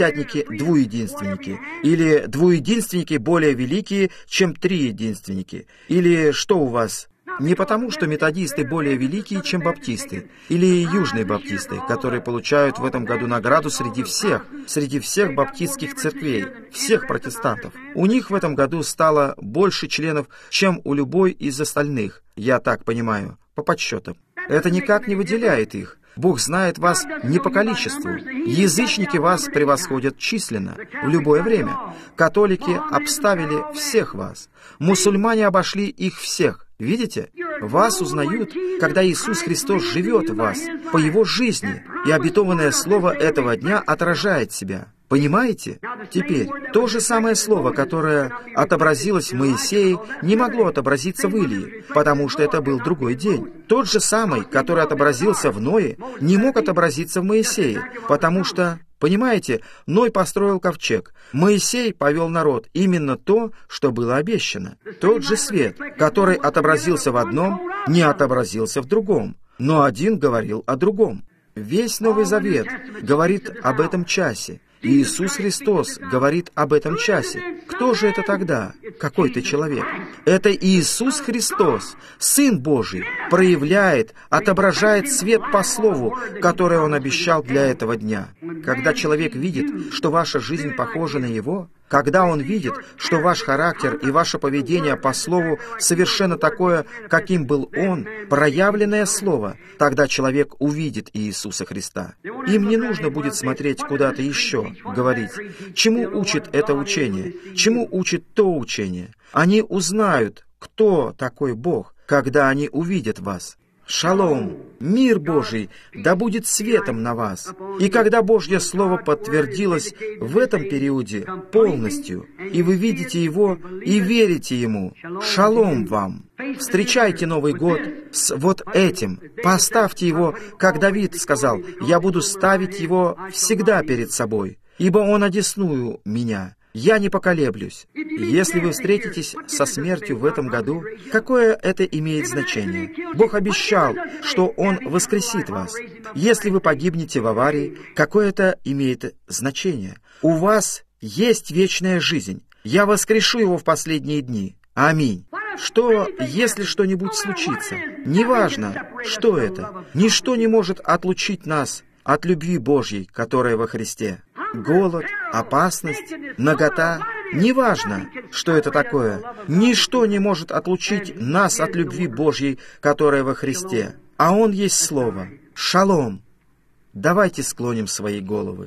пятидесятники-двуединственники, или двуединственники более великие, чем триединственники, или что у вас? Не потому, что методисты более великие, чем баптисты, или южные баптисты, которые получают в этом году награду среди всех баптистских церквей, всех протестантов. У них в этом году стало больше членов, чем у любой из остальных, я так понимаю, по подсчетам. Это никак не выделяет их. Бог знает вас не по количеству. Язычники вас превосходят численно, в любое время. Католики обставили всех вас. Мусульмане обошли их всех. Видите? Вас узнают, когда Иисус Христос живет в вас, по Его жизни, и обетованное слово этого дня отражает себя. Понимаете? Теперь, то же самое слово, которое отобразилось в Моисее, не могло отобразиться в Илии, потому что это был другой день. Тот же самый, который отобразился в Ное, не мог отобразиться в Моисее, потому что, понимаете, Ной построил ковчег, Моисей повел народ, именно то, что было обещано. Тот же свет, который отобразился в одном, не отобразился в другом, но один говорил о другом. Весь Новый Завет говорит об этом часе. Иисус Христос говорит об этом часе. Кто же это тогда? Какой-то человек. Это Иисус Христос, Сын Божий, проявляет, отображает свет по слову, которое Он обещал для этого дня. Когда человек видит, что ваша жизнь похожа на Его, когда он видит, что ваш характер и ваше поведение по слову совершенно такое, каким был Он, проявленное слово, тогда человек увидит Иисуса Христа. Им не нужно будет смотреть куда-то еще, говорить, чему учит это учение, чему учит то учение. Они узнают, кто такой Бог, когда они увидят вас. Шалом, мир Божий, да будет светом на вас. И когда Божье Слово подтвердилось в этом периоде полностью, и вы видите его и верите ему, шалом вам. Встречайте Новый год с вот этим. Поставьте его, как Давид сказал: «Я буду ставить его всегда перед собой, ибо он одесную меня». Я не поколеблюсь. Если вы встретитесь со смертью в этом году, какое это имеет значение? Бог обещал, что Он воскресит вас. Если вы погибнете в аварии, какое это имеет значение? У вас есть вечная жизнь. Я воскрешу его в последние дни. Аминь. Что, если что-нибудь случится? Неважно, что это. Ничто не может отлучить нас от любви Божьей, которая во Христе. Голод, опасность, нагота, неважно, что это такое. Ничто не может отлучить нас от любви Божьей, которая во Христе. А Он есть Слово. Шалом. Давайте склоним свои головы.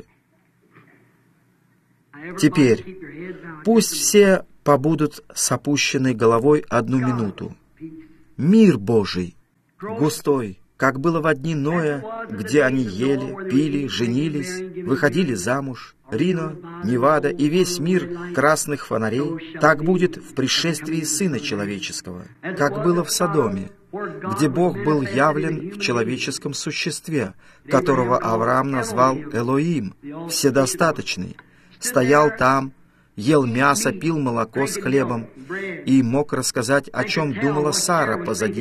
Теперь, пусть все побудут с опущенной головой 1 минуту. Мир Божий, густой, как было в дни Ноя, где они ели, пили, женились, выходили замуж, Рино, Невада и весь мир красных фонарей, так будет в пришествии Сына Человеческого, как было в Содоме, где Бог был явлен в человеческом существе, которого Авраам назвал Элоим, вседостаточный, стоял там, ел мясо, пил молоко с хлебом и мог рассказать, о чем думала Сара позади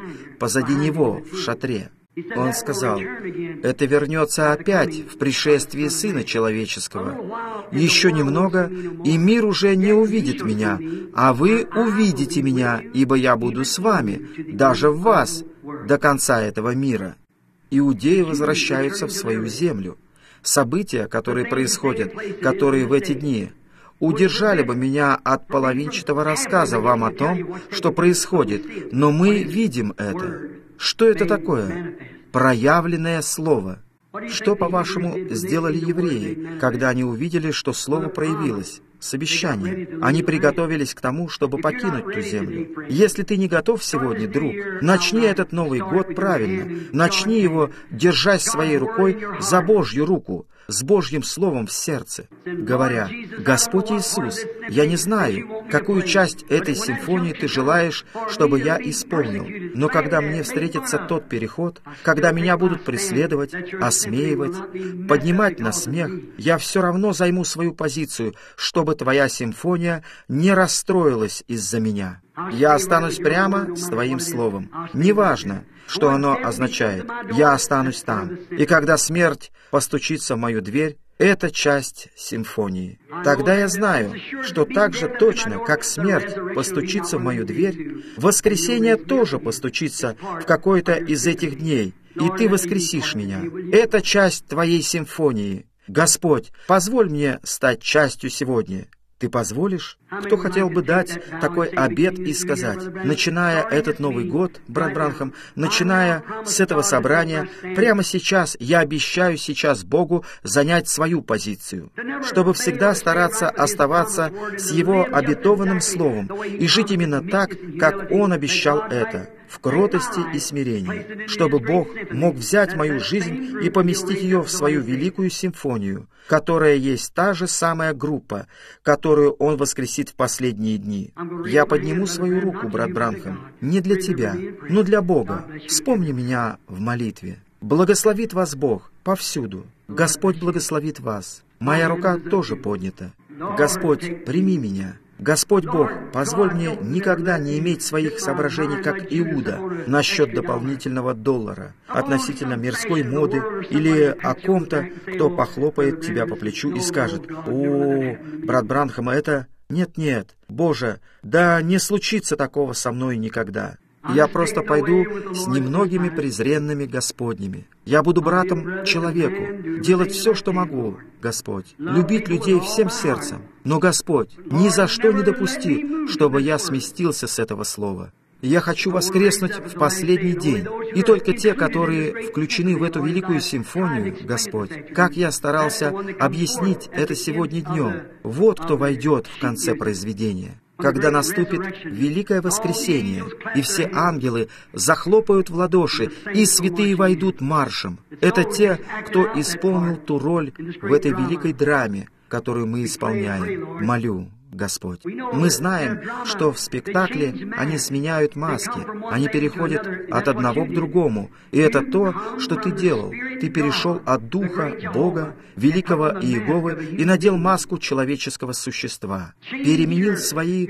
него, в шатре. Он сказал: «Это вернется опять в пришествии Сына Человеческого. Еще немного, и мир уже не увидит меня, а вы увидите меня, ибо я буду с вами, даже в вас, до конца этого мира». Иудеи возвращаются в свою землю. События, которые происходят, которые в эти дни, удержали бы меня от половинчатого рассказа вам о том, что происходит, но мы видим это. Что это такое? Проявленное Слово. Что, по-вашему, сделали евреи, когда они увидели, что Слово проявилось? С обещанием. Они приготовились к тому, чтобы покинуть ту землю. Если ты не готов сегодня, друг, начни этот Новый год правильно. Начни его, держась своей рукой за Божью руку, с Божьим Словом в сердце, говоря: «Господь Иисус, я не знаю, какую часть этой симфонии Ты желаешь, чтобы я исполнил, но когда мне встретится тот переход, когда меня будут преследовать, осмеивать, поднимать на смех, я все равно займу свою позицию, чтобы Твоя симфония не расстроилась из-за меня. Я останусь прямо с Твоим Словом. Неважно, что оно означает. Я останусь там. И когда смерть постучится в мою дверь, это часть симфонии. Тогда я знаю, что так же точно, как смерть постучится в мою дверь, воскресение тоже постучится в какой-то из этих дней, и Ты воскресишь меня. Это часть Твоей симфонии. Господь, позволь мне стать частью сегодня. Ты позволишь? Кто хотел бы дать такой обет и сказать: начиная этот Новый год, брат Бранхам, начиная с этого собрания, прямо сейчас я обещаю сейчас Богу занять свою позицию, чтобы всегда стараться оставаться с Его обетованным Словом и жить именно так, как Он обещал это, в кротости и смирении, чтобы Бог мог взять мою жизнь и поместить ее в свою великую симфонию, которая есть та же самая группа, которую Он воскресит в последние дни. Я подниму свою руку, брат Бранхам, не для тебя, но для Бога. Вспомни меня в молитве. Благословит вас Бог повсюду. Господь благословит вас. Моя рука тоже поднята. Господь, прими меня. Господь Бог, позволь мне никогда не иметь своих соображений, как Иуда, насчет дополнительного $1 относительно мирской моды или о ком-то, кто похлопает тебя по плечу и скажет: «О, брат Бранхам, это...» Нет, Боже, да не случится такого со мной никогда. Я просто пойду с немногими презренными Господніми. Я буду братом человеку, делать все, что могу, Господь, любить людей всем сердцем. Но, Господь, ни за что не допусти, чтобы я сместился с этого слова. Я хочу воскреснуть в последний день. И только те, которые включены в эту великую симфонию, Господь, как я старался объяснить это сегодня днем, вот кто войдет в конце произведения. Когда наступит Великое Воскресение, и все ангелы захлопают в ладоши, и святые войдут маршем. Это те, кто исполнил ту роль в этой великой драме, которую мы исполняем. Молю, Господь. Мы знаем, что в спектакле они сменяют маски, они переходят от одного к другому, и это то, что Ты делал. Ты перешел от Духа Бога, великого Иеговы, и надел маску человеческого существа, переменил свои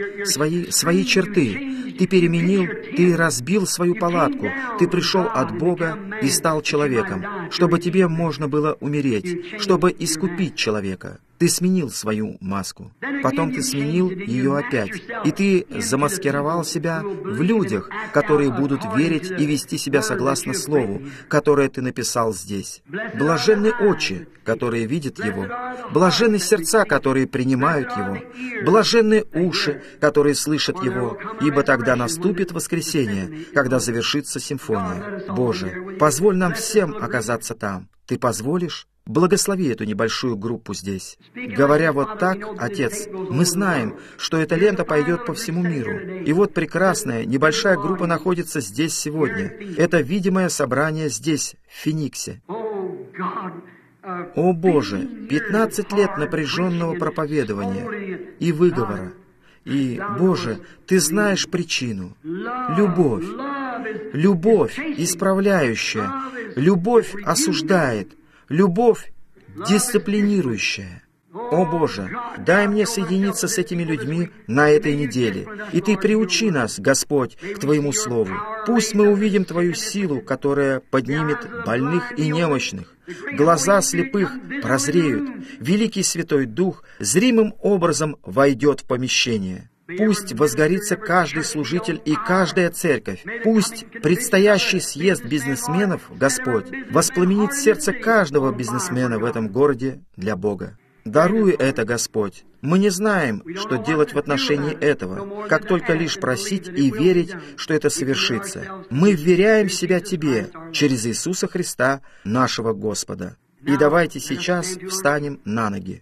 черты. Ты переменил, Ты разбил свою палатку, Ты пришел от Бога и стал человеком, чтобы Тебе можно было умереть, чтобы искупить человека. Ты сменил свою маску. Потом Ты сменил ее опять. И Ты замаскировал себя в людях, которые будут верить и вести себя согласно Слову, которое Ты написал здесь. Блаженны очи, которые видят Его. Блаженны сердца, которые принимают Его. Блаженны уши, которые слышат Его, ибо тогда наступит воскресение, когда завершится симфония. Боже, позволь нам всем оказаться там. Ты позволишь? Благослови эту небольшую группу здесь. Говоря вот так, Отец, мы знаем, что эта лента пойдет по всему миру. И вот прекрасная, небольшая группа находится здесь сегодня. Это видимое собрание здесь, в Фениксе. О Боже, 15 лет напряженного проповедования и выговора. И, Боже, Ты знаешь причину. Любовь. Любовь исправляющая. Любовь осуждает. Любовь дисциплинирующая. О Боже, дай мне соединиться с этими людьми на этой неделе. И Ты приучи нас, Господь, к Твоему Слову. Пусть мы увидим Твою силу, которая поднимет больных и немощных. Глаза слепых прозреют. Великий Святой Дух зримым образом войдет в помещение. Пусть возгорится каждый служитель и каждая церковь. Пусть предстоящий съезд бизнесменов, Господь, воспламенит сердце каждого бизнесмена в этом городе для Бога. Даруй это, Господь. Мы не знаем, что делать в отношении этого, как только лишь просить и верить, что это совершится. Мы вверяем себя Тебе через Иисуса Христа, нашего Господа. И давайте сейчас встанем на ноги.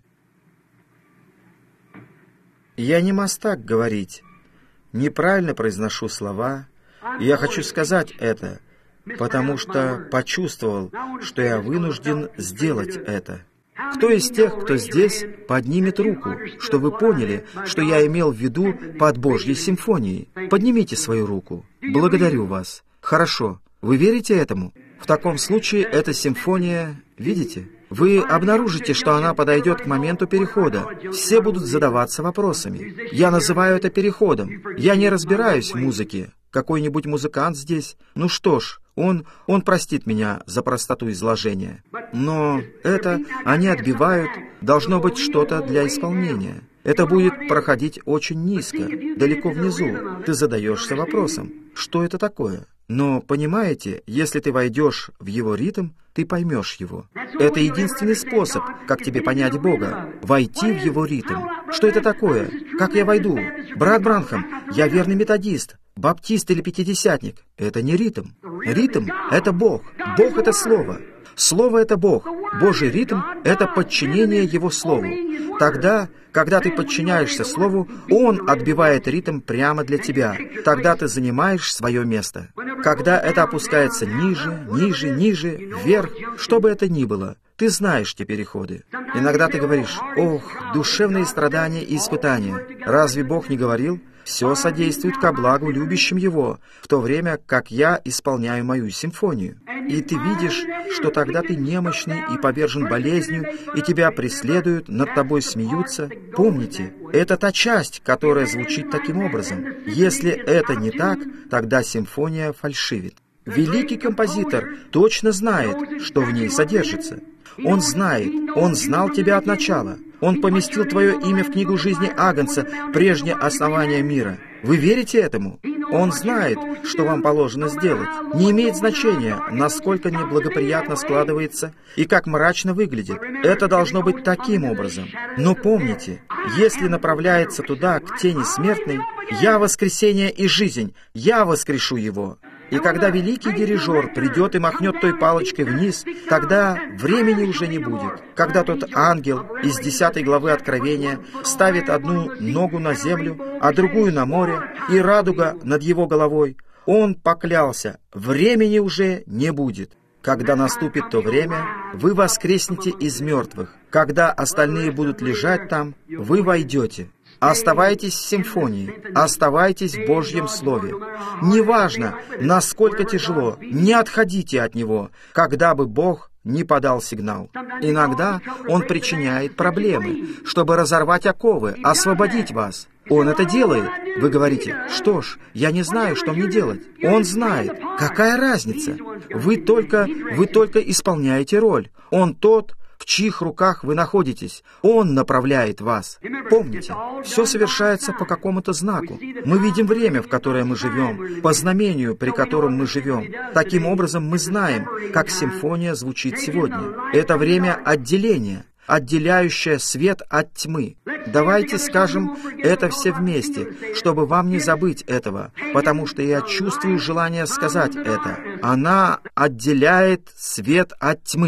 Я не мастак говорить, неправильно произношу слова, и я хочу сказать это, потому что почувствовал, что я вынужден сделать это. Кто из тех, кто здесь, поднимет руку, что вы поняли, что я имел в виду под Божьей симфонией? Поднимите свою руку. Благодарю вас. Хорошо. Вы верите этому? В таком случае эта симфония, видите? Вы обнаружите, что она подойдет к моменту перехода. Все будут задаваться вопросами. Я называю это переходом. Я не разбираюсь в музыке. Какой-нибудь музыкант здесь? Ну что ж, он простит меня за простоту изложения. Но это они отбивают, должно быть что-то для исполнения. Это будет проходить очень низко, далеко внизу. Ты задаешься вопросом, что это такое? Но, понимаете, если ты войдешь в его ритм, ты поймешь его. Это единственный способ, как тебе понять Бога, войти в его ритм. Что это такое? Как я войду? Брат Бранхам, я верный методист, баптист или пятидесятник. Это не ритм. Ритм — это Бог. Бог — это Слово. Слово — это Бог. Божий ритм — это подчинение Его Слову. Тогда, когда ты подчиняешься Слову, Он отбивает ритм прямо для тебя. Тогда ты занимаешь свое место. Когда это опускается ниже, ниже, ниже, вверх, что бы это ни было, ты знаешь те переходы. Иногда ты говоришь: «Ох, душевные страдания и испытания». Разве Бог не говорил? «Все содействует ко благу любящим Его, в то время, как я исполняю мою симфонию». И ты видишь, что тогда ты немощный и повержен болезнью, и тебя преследуют, над тобой смеются. Помните, это та часть, которая звучит таким образом. Если это не так, тогда симфония фальшивит. Великий композитор точно знает, что в ней содержится. Он знает, он знал тебя от начала. Он поместил твое имя в книгу жизни Агнца, прежде основания мира. Вы верите этому? Он знает, что вам положено сделать. Не имеет значения, насколько неблагоприятно складывается и как мрачно выглядит. Это должно быть таким образом. Но помните, если направляется туда, к тени смертной, «Я воскресение и жизнь, я воскрешу его». И когда великий дирижер придет и махнет той палочкой вниз, тогда времени уже не будет. Когда тот ангел из 10 главы Откровения ставит одну ногу на землю, а другую на море, и радуга над его головой, он поклялся: времени уже не будет. Когда наступит то время, вы воскреснете из мертвых. Когда остальные будут лежать там, вы войдете. Оставайтесь в симфонии, оставайтесь в Божьем Слове. Неважно, насколько тяжело, не отходите от него, когда бы Бог не подал сигнал. Иногда Он причиняет проблемы, чтобы разорвать оковы, освободить вас. Он это делает. Вы говорите: «Что ж, я не знаю, что мне делать». Он знает. Какая разница? Вы только исполняете роль. Он тот, в чьих руках вы находитесь. Он направляет вас. Помните, все совершается по какому-то знаку. Мы видим время, в которое мы живем, по знамению, при котором мы живем. Таким образом, мы знаем, как симфония звучит сегодня. Это время отделения, отделяющее свет от тьмы. Давайте скажем это все вместе, чтобы вам не забыть этого, потому что я чувствую желание сказать это. Она отделяет свет от тьмы.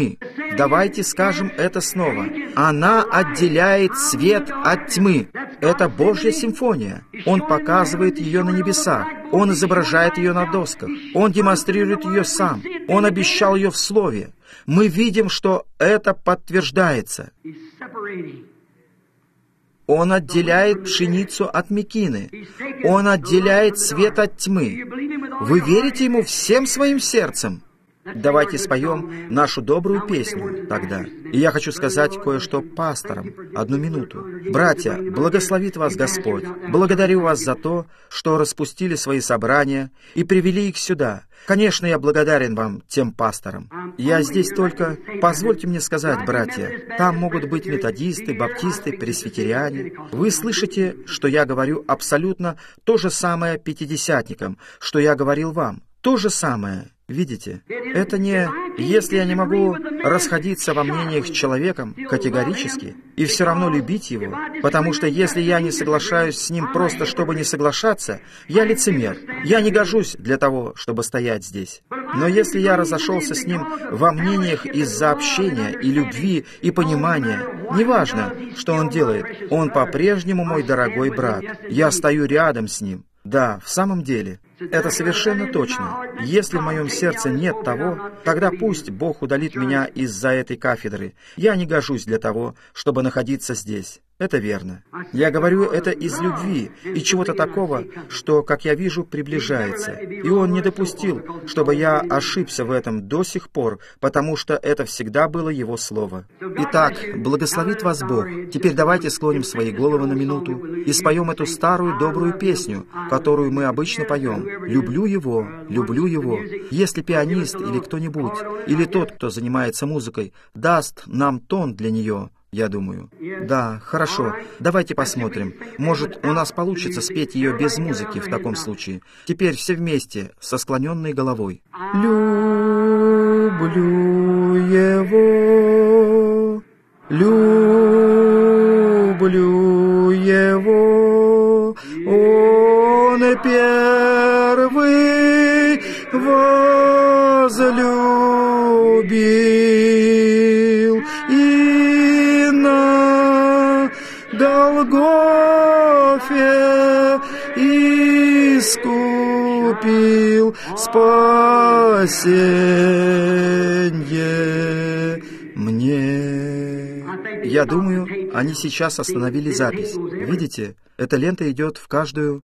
Давайте скажем это снова. Она отделяет свет от тьмы. Это Божья симфония. Он показывает ее на небесах. Он изображает ее на досках. Он демонстрирует ее сам. Он обещал ее в Слове. Мы видим, что это подтверждается. Он отделяет пшеницу от мекины. Он отделяет свет от тьмы. Вы верите Ему всем своим сердцем? Давайте споем нашу добрую песню тогда. И я хочу сказать кое-что пасторам. 1 минуту. Братья, благословит вас Господь. Благодарю вас за то, что распустили свои собрания и привели их сюда. Конечно, я благодарен вам, тем пасторам. Я здесь только... Позвольте мне сказать, братья, там могут быть методисты, баптисты, пресвитериане. Вы слышите, что я говорю абсолютно то же самое пятидесятникам, что я говорил вам. То же самое. Видите? Это не... Если я не могу расходиться во мнениях с человеком категорически и все равно любить его, потому что если я не соглашаюсь с ним просто, чтобы не соглашаться, я лицемер. Я не гожусь для того, чтобы стоять здесь. Но если я разошелся с ним во мнениях из-за общения и любви и понимания, неважно, что он делает, он по-прежнему мой дорогой брат. Я стою рядом с ним. Да, в самом деле, это совершенно точно. Если в моем сердце нет того, тогда пусть Бог удалит меня из-за этой кафедры. Я не гожусь для того, чтобы находиться здесь. Это верно. Я говорю это из любви и чего-то такого, что, как я вижу, приближается. И Он не допустил, чтобы я ошибся в этом до сих пор, потому что это всегда было Его Слово. Итак, благословит вас Бог. Теперь давайте склоним свои головы на минуту и споем эту старую добрую песню, которую мы обычно поем. «Люблю Его, люблю Его». Если пианист или кто-нибудь, или тот, кто занимается музыкой, даст нам тон для нее, я думаю. Да, хорошо. Давайте посмотрим. Может, у нас получится спеть ее без музыки в таком случае. Теперь все вместе, со склоненной головой. Люблю Его, люблю Его, Он первый возлюбил и на Голгофе искупил спасенье мне. Я думаю, они сейчас остановили запись. Видите, эта лента идет в каждую